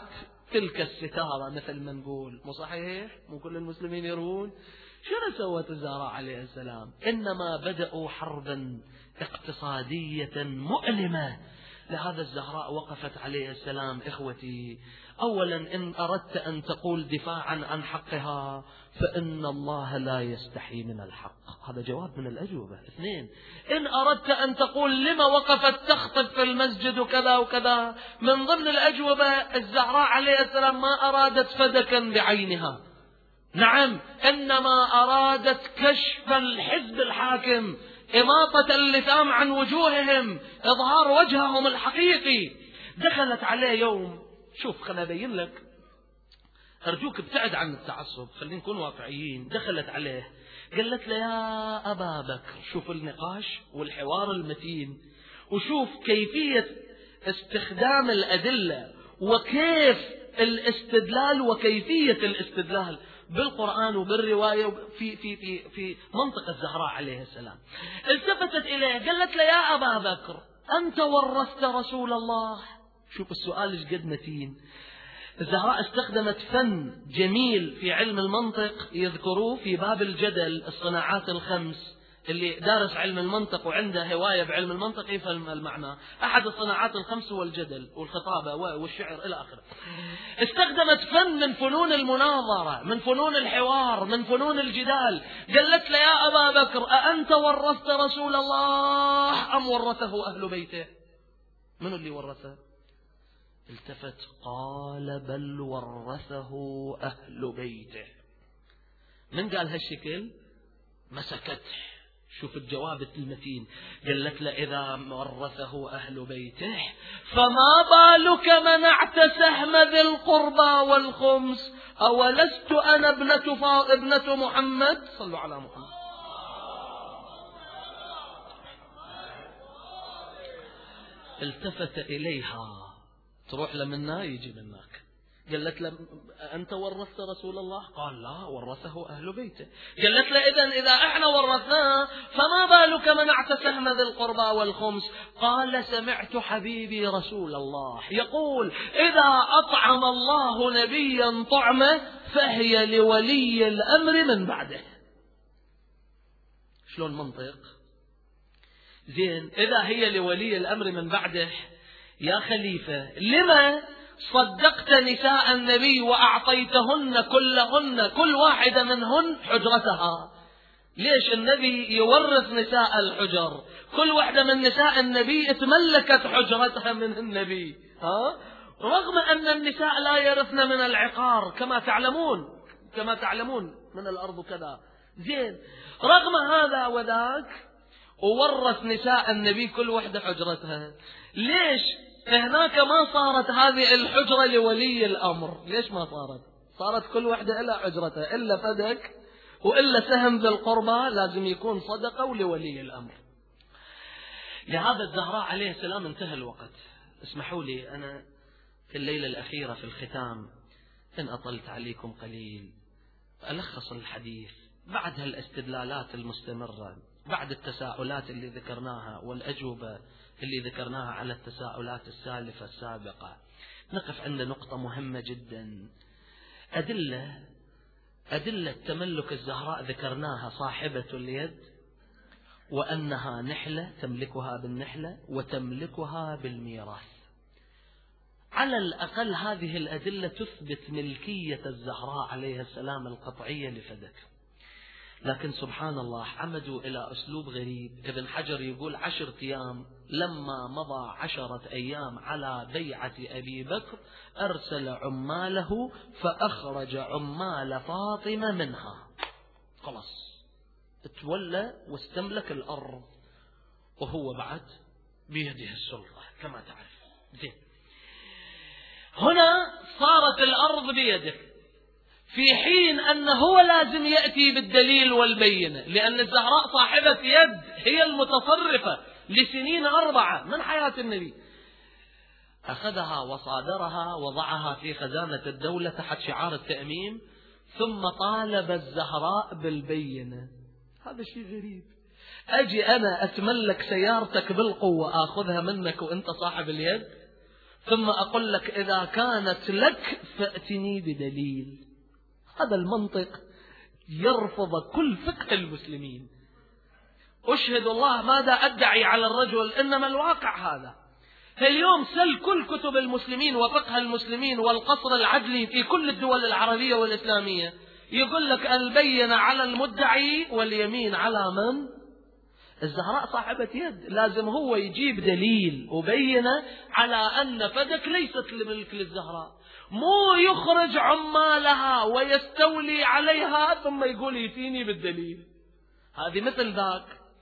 تلك الستارة مثل ما نقول، مو صحيح؟ مو كل المسلمين يروون. شنو سوت الزهراء عليه السلام؟ إنما بدأوا حربا اقتصادية مؤلمة. لهذا الزهراء وقفت عليه السلام. إخوتي، أولا إن أردت أن تقول دفاعا عن حقها فإن الله لا يستحي من الحق، هذا جواب من الأجوبة. اثنين، إن أردت أن تقول لما وقفت تخطب في المسجد وكذا وكذا، من ضمن الأجوبة الزهراء عليه السلام ما أرادت فدكا بعينها، نعم، إنما أرادت كشف الحزب الحاكم، إماطة اللثام عن وجوههم، إظهار وجههم الحقيقي. دخلت عليه يوم، شوف خلنا أبين لك، أرجوك ابتعد عن التعصب، خلينا نكون واقعيين. دخلت عليه قالت له يا أبا بكر، شوف النقاش والحوار المتين، وشوف كيفية استخدام الأدلة وكيف الاستدلال وكيفية الاستدلال بالقرآن وبالرواية في في في في منطق الزهراء عليه السلام. التفتت إليه قالت له يا أبا بكر أنت ورثت رسول الله. شوف السؤال ايش قد متين. الزهراء استخدمت فن جميل في علم المنطق يذكروه في باب الجدل، الصناعات الخمس. اللي دارس علم المنطق وعنده هواية بعلم المنطق يفهم المعنى. أحد الصناعات الخمس هو الجدل والخطابة والشعر إلى آخره. استخدمت فن من فنون المناظرة، من فنون الحوار، من فنون الجدال. قالت له يا أبا بكر أأنت ورثت رسول الله أم ورثه أهل بيته؟ من اللي ورثه؟ التفت قال بل ورثه أهل بيته. من قال هالشكل؟ مسكته. شوف الجواب المتين. قالت له إذا ورثه أهل بيته فما بالك منعت سهم ذي القربى والخمس؟ أولست أنا ابنة, فا... ابنة محمد؟ صلوا على محمد. التفت إليها، تروح لمنا يجي منك. قالت له أنت ورثت رسول الله؟ قال لا، ورثه أهل بيته. قالت له إذن إذا إحنا ورثناه فما بالك منعت سهم ذي القربى والخمس؟ قال سمعت حبيبي رسول الله يقول إذا أطعم الله نبيا طعمه فهي لولي الأمر من بعده. شلون منطق؟ زين، إذا هي لولي الأمر من بعده يا خليفة لما صدقت نساء النبي وأعطيتهن كلهن كل واحدة منهن حجرتها؟ ليش النبي يورث نساء الحجر؟ كل واحدة من نساء النبي اتملكت حجرتها من النبي، ها؟ رغم أن النساء لا يرثن من العقار كما تعلمون، كما تعلمون من الأرض كذا. زين، رغم هذا وذاك وورث نساء النبي كل واحدة حجرتها. ليش هناك ما صارت هذه الحجرة لولي الأمر؟ ليش ما صارت؟ صارت كل واحدة إلا حجرتها، إلا فدك وإلا سهم ذي القربى لازم يكون صدقة ولولي الأمر. لهذا الزهراء عليه السلام انتهى الوقت. اسمحوا لي أنا في الليلة الأخيرة في الختام إن أطلت عليكم قليل ألخص الحديث بعد هالاستدلالات المستمرة، بعد التساؤلات اللي ذكرناها والأجوبة اللي ذكرناها على التساؤلات السالفة السابقة. نقف عند نقطة مهمة جدا. أدلة أدلة تملك الزهراء ذكرناها: صاحبة اليد، وأنها نحلة تملكها بالنحلة وتملكها بالميراث. على الأقل هذه الأدلة تثبت ملكية الزهراء عليه السلام القطعية لفدك. لكن سبحان الله عمدوا إلى أسلوب غريب. ابن حجر يقول عشرة أيام، لما مضى عشرة أيام على بيعة أبي بكر أرسل عماله فأخرج عمال فاطمة منها. خلاص تولى واستملك الأرض وهو بعد بيده السلطة كما تعرف. زين، هنا صارت الأرض بيده، في حين أنه هو لازم يأتي بالدليل والبينة، لأن الزهراء صاحبة يد، هي المتصرفة لسنين أربعة من حياة النبي. أخذها وصادرها وضعها في خزانة الدولة تحت شعار التأميم، ثم طالب الزهراء بالبينة. هذا شيء غريب. أجي أنا أتملك سيارتك بالقوة أخذها منك وأنت صاحب اليد، ثم أقول لك إذا كانت لك فأتني بدليل. هذا المنطق يرفض كل فقه المسلمين. أشهد الله ماذا أدعي على الرجل، إنما الواقع هذا. اليوم سل كل كتب المسلمين وفقه المسلمين والقصر العدلي في كل الدول العربية والإسلامية، يقول لك البينة على المدعي واليمين على من؟ الزهراء صاحبة يد، لازم هو يجيب دليل وبينة على أن فدك ليست لملك للزهراء، مو يخرج عمالها ويستولي عليها ثم يقول يتيني بالدليل. هذه مثل ذاك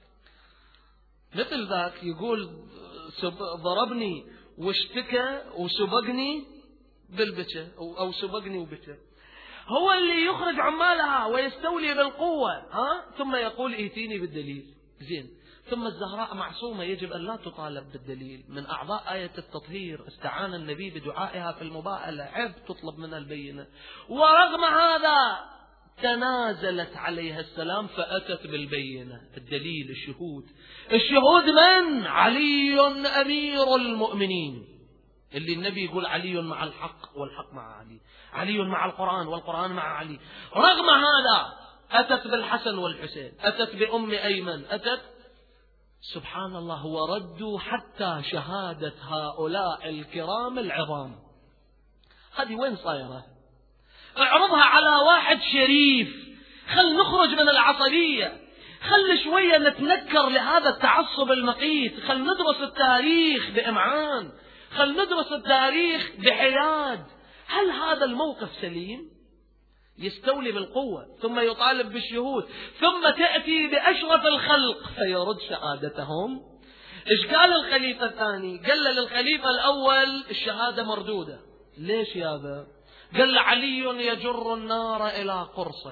مثل ذاك يقول ضربني واشتكى وسبقني بالبكى أو سبقني وبكى. هو اللي يخرج عمالها ويستولي بالقوة، ها ثم يقول ائتيني بالدليل. زين، ثم الزهراء معصومة يجب أن لا تطالب بالدليل. من أعضاء آية التطهير استعان النبي بدعائها في المباءلة، عب تطلب منها البينة، ورغم هذا تنازلت عليها السلام فأتت بالبينة. الدليل الشهود. الشهود من؟ علي أمير المؤمنين، اللي النبي يقول علي مع الحق والحق مع علي، علي مع القرآن والقرآن مع علي. رغم هذا أتت بالحسن والحسين، أتت بأم أيمن، أتت. سبحان الله، وردوا حتى شهادة هؤلاء الكرام العظام. هذه وين صايرة؟ اعرضها على واحد شريف. خل نخرج من العصبية، خل شوية نتنكر لهذا التعصب المقيت. خل ندرس التاريخ بإمعان، خل ندرس التاريخ بحياد. هل هذا الموقف سليم؟ يستولي بالقوة ثم يطالب بالشهود، ثم تأتي بأشرف الخلق فيرد شهادتهم. إيش قال الخليفة الثاني؟ قال للخليفة الأول الشهادة مردودة. ليش يا ذا؟ قال علي يجر النار إلى قرصه.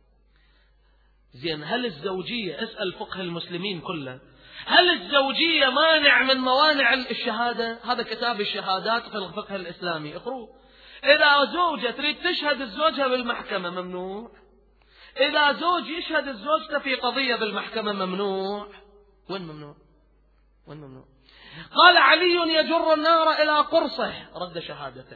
زين، هل الزوجية، اسأل فقه المسلمين كله، هل الزوجية مانع من موانع الشهادة؟ هذا كتاب الشهادات في الفقه الإسلامي، اقروا. إذا زوجة تريد تشهد الزوجها بالمحكمة ممنوع. إذا زوج يشهد الزوجة في قضية بالمحكمة ممنوع. وين ممنوع؟ وين ممنوع؟ قال علي يجر النار إلى قرصه، رد شهادته.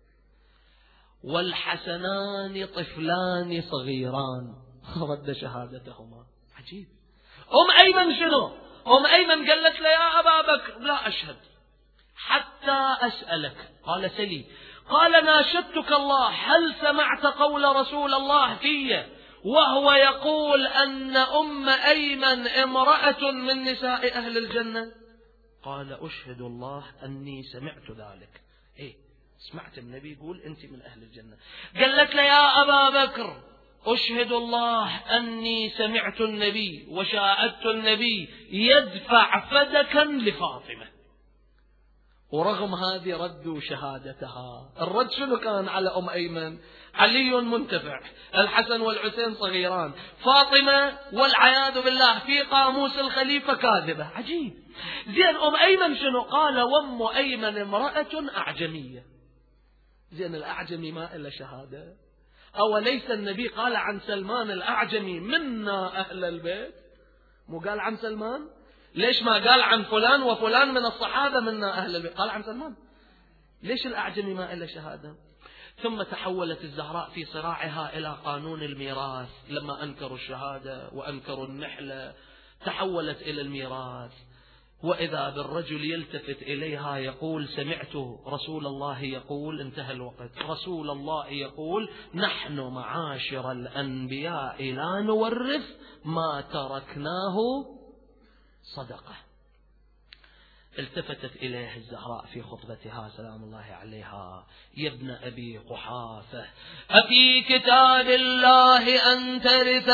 والحسنان طفلان صغيران، رد شهادتهما. عجيب. أم أيمن شنو؟ أم أيمن قالت له يا أبا بكر لا أشهد حتى أسألك. قال سلي. قال ناشدتك الله، هل سمعت قول رسول الله في وهو يقول أن أم أيمن امرأة من نساء أهل الجنة؟ قال أشهد الله أني سمعت ذلك. إيه، سمعت النبي يقول أنت من أهل الجنة. قالت له يا أبا بكر أشهد الله أني سمعت النبي وشاهدت النبي يدفع فدكا لفاطمة، ورغم هذه ردوا شهادتها. الرد شنو كان على أم أيمن؟ علي منتفع، الحسن والحسين صغيران، فاطمة والعياذ بالله في قاموس الخليفة كاذبة. عجيب. زين، أم أيمن شنو؟ قال وأم أيمن امرأة أعجمية. زين، الأعجمي ما إلا شهادة؟ أوليس النبي قال عن سلمان الأعجمي منا أهل البيت؟ مو قال عن سلمان؟ ليش ما قال عن فلان وفلان من الصحابة منا أهل البيت؟ قال عن سلمان. ليش الأعجمي ما إلا شهادة؟ ثم تحولت الزهراء في صراعها إلى قانون الميراث. لما أنكروا الشهادة وأنكروا النحلة تحولت إلى الميراث. وإذا بالرجل يلتفت إليها يقول سمعت رسول الله يقول، انتهى الوقت، رسول الله يقول نحن معاشر الأنبياء لا نورث ما تركناه صدقة. التفتت إليه الزهراء في خطبتها سلام الله عليها: يا ابن أبي قحافة، أفي كتاب الله أن ترث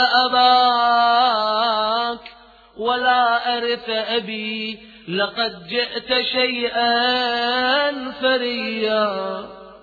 أباك ولا أرث أبي، لقد جئت شيئا فريا.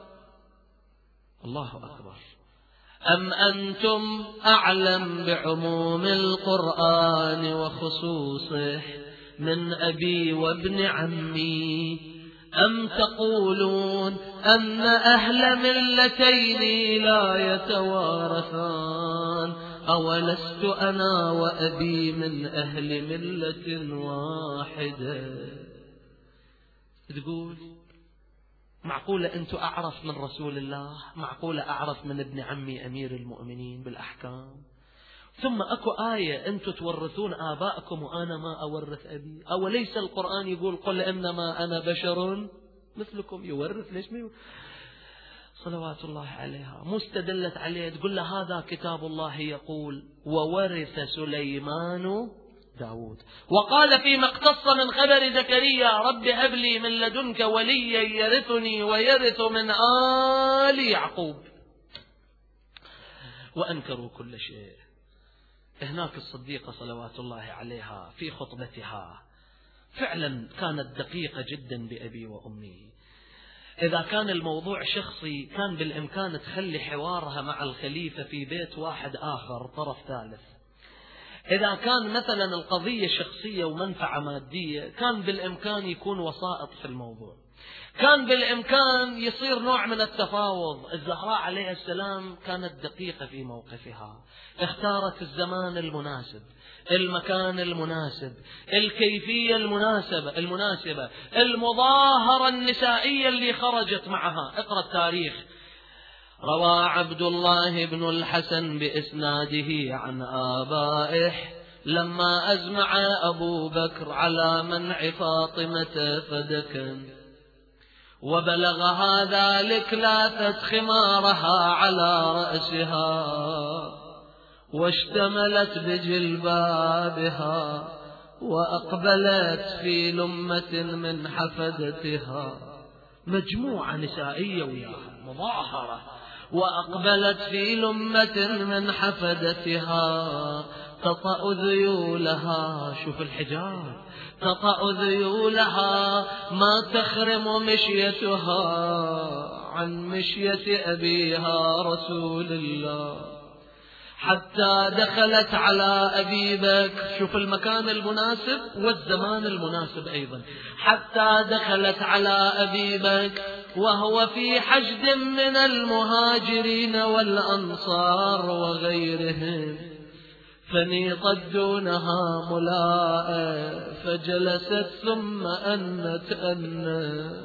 الله أكبر. أم أنتم أعلم بعموم القرآن وخصوصه من أبي وابن عمي، أم تقولون أن أهل ملتين لا يتوارثان، أولست أنا وأبي من أهل ملة واحدة؟ تقول معقولة أنت أعرف من رسول الله؟ معقولة أعرف من ابن عمي أمير المؤمنين بالأحكام؟ ثم أكو آية أنتم تورثون آباءكم وأنا ما أورث أبي. أوليس القرآن يقول قل إنما أنا بشر مثلكم يورث؟ ليش ما يورث؟ صلوات الله عليها مستدلت عليه تقول له هذا كتاب الله يقول وورث سليمان داود. وقال فيما اقتص من خبر زكريا رب هب لي من لدنك وليا يرثني ويرث من آل يعقوب. وأنكروا كل شيء. هناك الصديقة صلوات الله عليها في خطبتها فعلا كانت دقيقة جدا بأبي وأمي. إذا كان الموضوع شخصي كان بالإمكان تخلي حوارها مع الخليفة في بيت واحد آخر طرف ثالث. إذا كان مثلا القضية شخصية ومنفعة مادية كان بالإمكان يكون وسائط في الموضوع، كان بالإمكان يصير نوع من التفاوض. الزهراء عليه السلام كانت دقيقة في موقفها، اختارت الزمان المناسب، المكان المناسب، الكيفية المناسبة المناسبة المظاهرة النسائية اللي خرجت معها. اقرأ التاريخ. روى عبد الله بن الحسن بإسناده عن آبائه لما أزمع أبو بكر على منع فاطمة فدكن وبلغها ذلك لاثت خمارها على رأسها واشتملت بجلبابها وأقبلت في لمة من حفدتها. مجموعة نسائية وياها مظاهرة. وأقبلت في لمة من حفدتها تطأ ذيولها. شوف الحجاب. تطأ ذيولها ما تخرم مشيتها عن مشية أبيها رسول الله حتى دخلت على أبي بكر. شوف المكان المناسب والزمان المناسب أيضا. حتى دخلت على أبي بكر وهو في حشد من المهاجرين والأنصار وغيرهم فنيطت دونها ملاء فجلست ثم أنت أن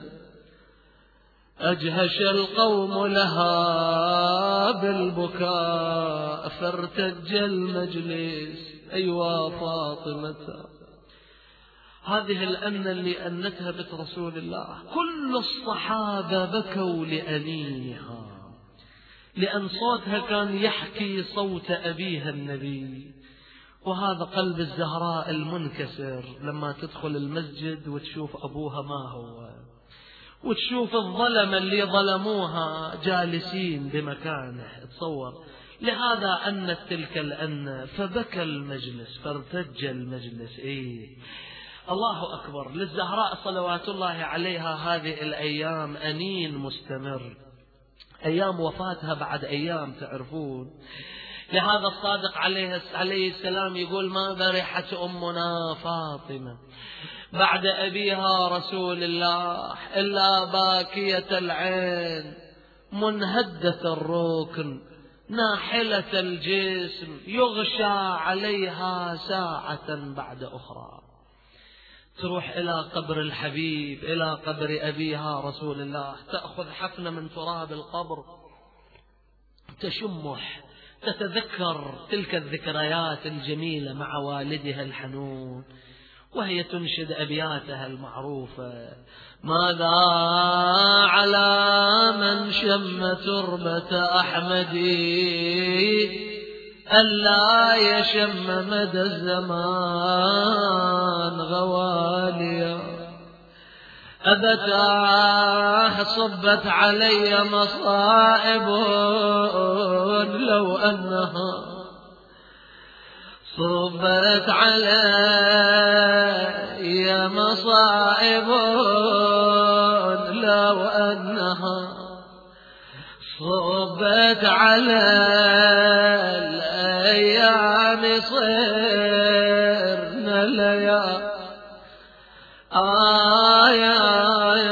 أجهش القوم لها بالبكاء فارتج المجلس. أيوا فاطمة هذه الأنة اللي أنتها بنت رسول الله. كل الصحابة بكوا لأنيها لأن صوتها كان يحكي صوت أبيها النبي. وهذا قلب الزهراء المنكسر لما تدخل المسجد وتشوف أبوها ما هو، وتشوف الظلم اللي ظلموها جالسين بمكانه. تصور. لهذا أنت تلك الأنة فبكى المجلس فارتج المجلس. إيه الله أكبر. للزهراء صلوات الله عليها هذه الأيام أنين مستمر. أيام وفاتها بعد أيام تعرفون. لهذا الصادق عليه السلام يقول ما برحت أمنا فاطمة بعد أبيها رسول الله إلا باكية العين منهدة الركن ناحلة الجسم يغشى عليها ساعة بعد أخرى. تروح إلى قبر الحبيب إلى قبر أبيها رسول الله تأخذ حفنة من تراب القبر تشمح تتذكر تلك الذكريات الجميلة مع والدها الحنون وهي تنشد أبياتها المعروفة. ماذا على من شم تربة أحمدي ألا يشم مدى الزمان غواليا أبتاه صبت علي مصائب لو أنها صبت علي مصائب لو أنها صبت على الأيام صرنا ليا آيا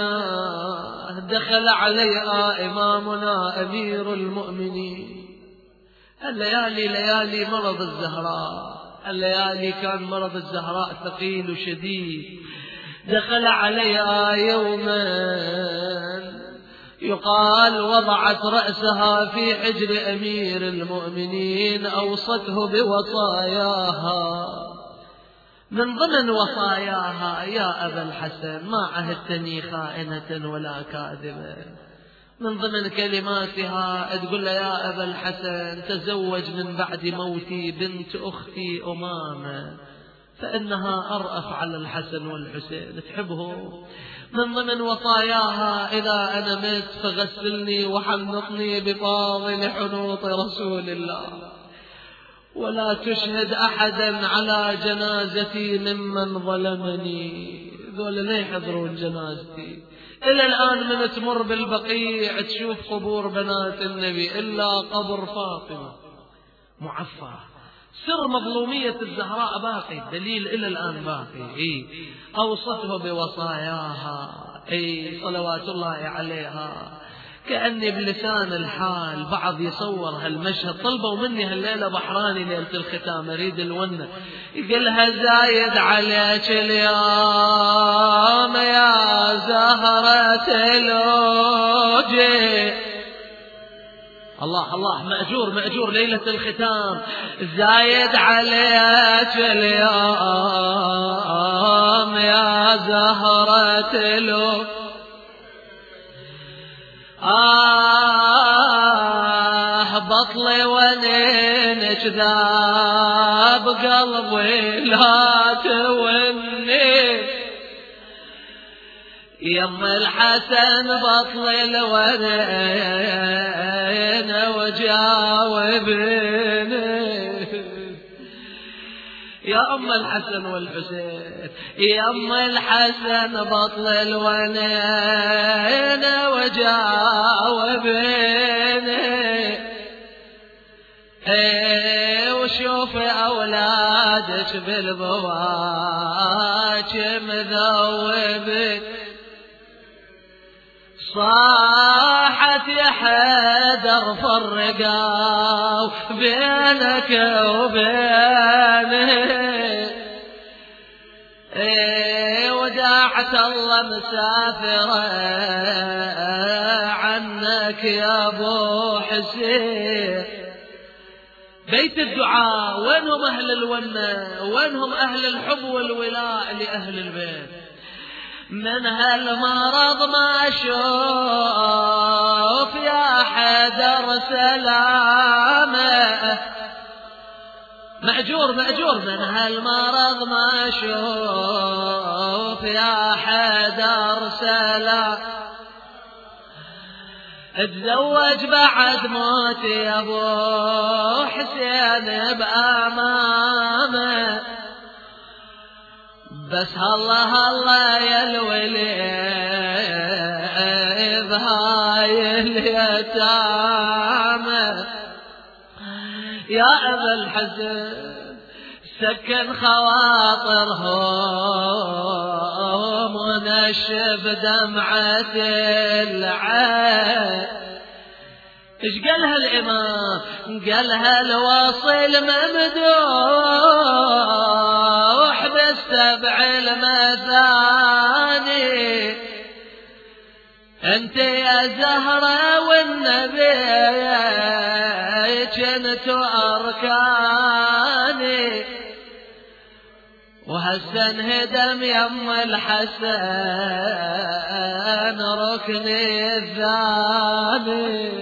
دخل علي إمامنا أمير المؤمنين. الليالي ليالي مرض الزهراء. الليالي كان مرض الزهراء ثقيل وشديد. دخل علي يوما يقال وضعت رأسها في حجر أمير المؤمنين، أوصته بوصاياها. من ضمن وصاياها: يا أبا الحسن، ما عهدتني خائنة ولا كاذبة. من ضمن كلماتها تقول له: يا أبا الحسن، تزوج من بعد موتي بنت أختي أمامة، فإنها أرأف على الحسن والحسين، تحبه. من ضمن وصاياها: إذا أنا مت فغسلني وحنطني بفاضل حنوط رسول الله، ولا تشهد أحدا على جنازتي ممن ظلمني. ذول لا يحضرون جنازتي. إلى الآن من تمر بالبقيع تشوف قبور بنات النبي إلا قبر فاطمة معفى. سر مظلومية الزهراء باقي، دليل إلى الآن باقي. إيه؟ أوصته بوصاياها، إيه صلوات الله عليها. كأني بلسان الحال بعض يصور هالمشهد. طلبوا مني هالليلة بحراني ليلة الختام، أريد الونة. يقلها: زايد عليك اليوم يا زهرة الوجه. الله الله، مأجور مأجور ليلة الختام. زايد عليك اليوم يا زهرة الوجه. آه بطلي ونينك ذاب قلبي لا توني. يم الحسن بطلي الونين وجاوبني. يا أم الحسن والحسين، يا أم الحسن بطل الونين وجاوبني. ايه وشوف أولادك بالبواج مذوبك. صاحت يا حيدر فرقاو بينك وبينه. ايه وداعت الله مسافرة عنك يا ابو حسين. بيت الدعاء وينهم اهل الونة؟ وينهم اهل الحب والولاء لاهل البيت؟ من هالمرض ما اشوف يا حيدر سلامه. مأجور مأجور. من هالمرض ما اشوف يا حيدر سلام. اتزوج بعد موتي يا ابو حسين بأمامه. بس الله الله يا الوليد هاي اليتامى. يا أبا الحسن سكن خواطرهم ونشف دمعة العين. ايش قالها الإمام؟ قالها الواصل ممدوح بالسبع المثاني. انت يا زهرة والنبي كنت أركاني، وهسه انهدم يم الحسن ركني الثاني.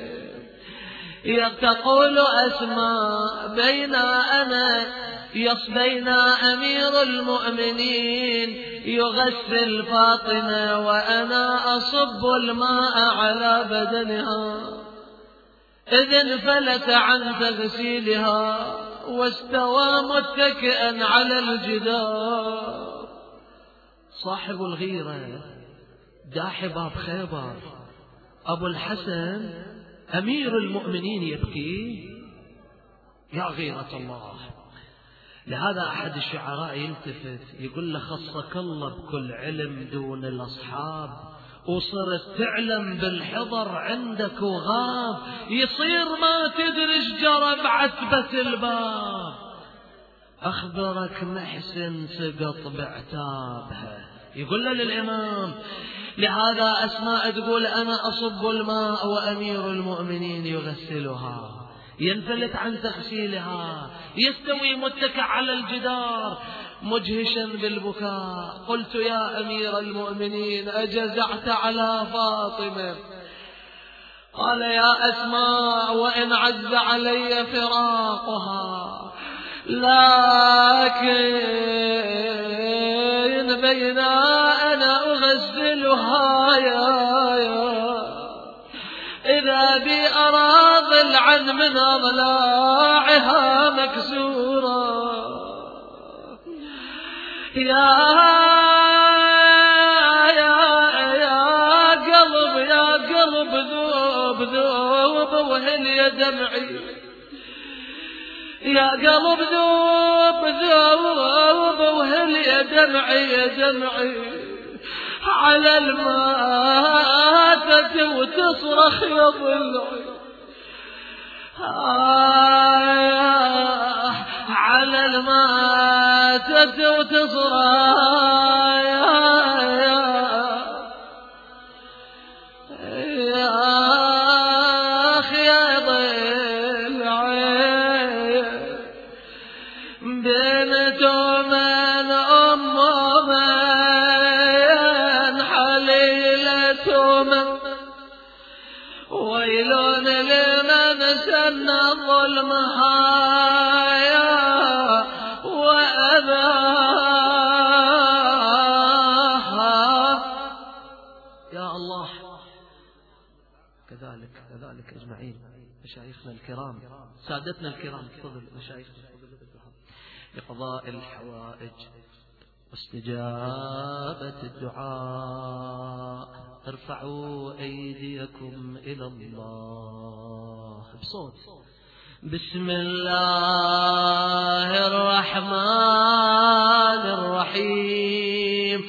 تقول أسماء بين أنا يصبين أمير المؤمنين يغسل فاطمة وأنا أصب الماء على بدنها، إذ انفلت عن تغسيلها واستوى متكئا على الجدار. صاحب الغيرة داح باب خيبر أبو الحسن أمير المؤمنين يبكي يا غيرة الله. لهذا أحد الشعراء يلتفت يقول له خصك الله بكل علم دون الأصحاب، وصرت تعلم بالحضر عندك وغاب، يصير ما تدري ايش جرى بعتبة الباب. أخبرك محسن سقط بعتابها يقول له للإمام. لهذا أسماء تقول أنا أصب الماء وأمير المؤمنين يغسلها، ينفلت عن تغسيلها، يستوي متكئ على الجدار مجهشا بالبكاء. قلت يا أمير المؤمنين أجزعت على فاطمة؟ قال يا أسماء وإن عز علي فراقها، لكن بين أنا أغسلها يا يا إذا بي أراض عن من أضلاعها مكسورة. يا يا يا قلب يا قلب ذوب ذوب وهل يا دمعي، يا قلب ذوب ذوب وهل يا دمعي يا دمعي على الماتت وتصرخ يا ضلعي، آه على الماتت وتصرخ يا أخي يا ضلعي بنت من أم من حليلة من ويل لمن سن ظلمها وأذاها. يا الله. كذلك كذلك أجمعين مشايخنا الكرام سادتنا الكرام فضل مشايخنا لقضاء الحوائج واستجابة الدعاء. ارفعوا أيديكم إلى الله بصوت. بسم الله الرحمن الرحيم.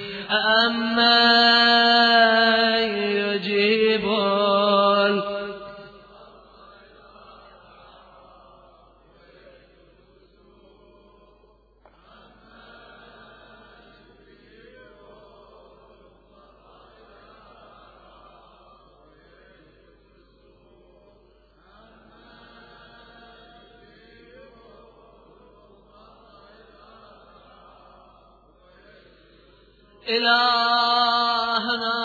أمن يجيب إلهنا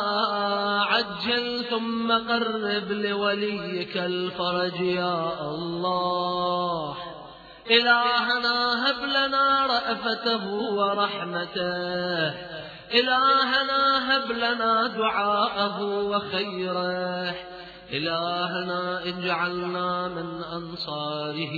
عجل ثم قرب لوليك الفرج يا الله. إلهنا هب لنا رأفته ورحمته، إلهنا هب لنا دعاءه وخيره، إلهنا اجعلنا من أنصاره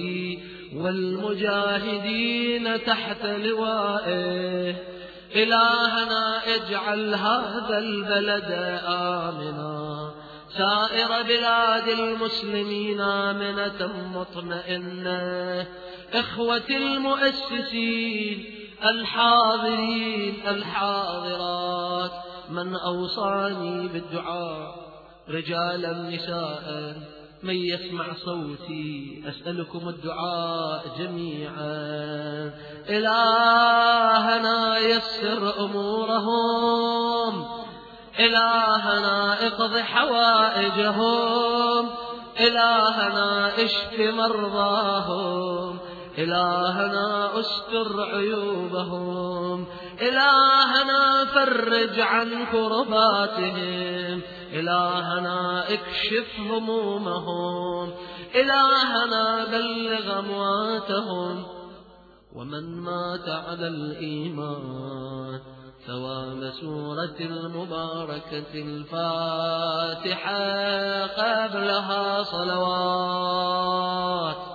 والمجاهدين تحت لوائه. إلهنا اجعل هذا البلد آمنا، سائر بلاد المسلمين آمنة مطمئنة. إخوتي المؤسسين الحاضرين الحاضرات، من أوصاني بالدعاء رجالا نساء، من يسمع صوتي أسألكم الدعاء جميعا. إلهنا يسر أمورهم، إلهنا اقض حوائجهم، إلهنا اشف مرضاهم، إلهنا استر عيوبهم، إلهنا فرج عن كرباتهم، إلهنا اكشف همومهم، إلهنا بلغ أمواتهم. ومن مات على الإيمان ثواب سورة المباركة الفاتحة قبلها صلوات.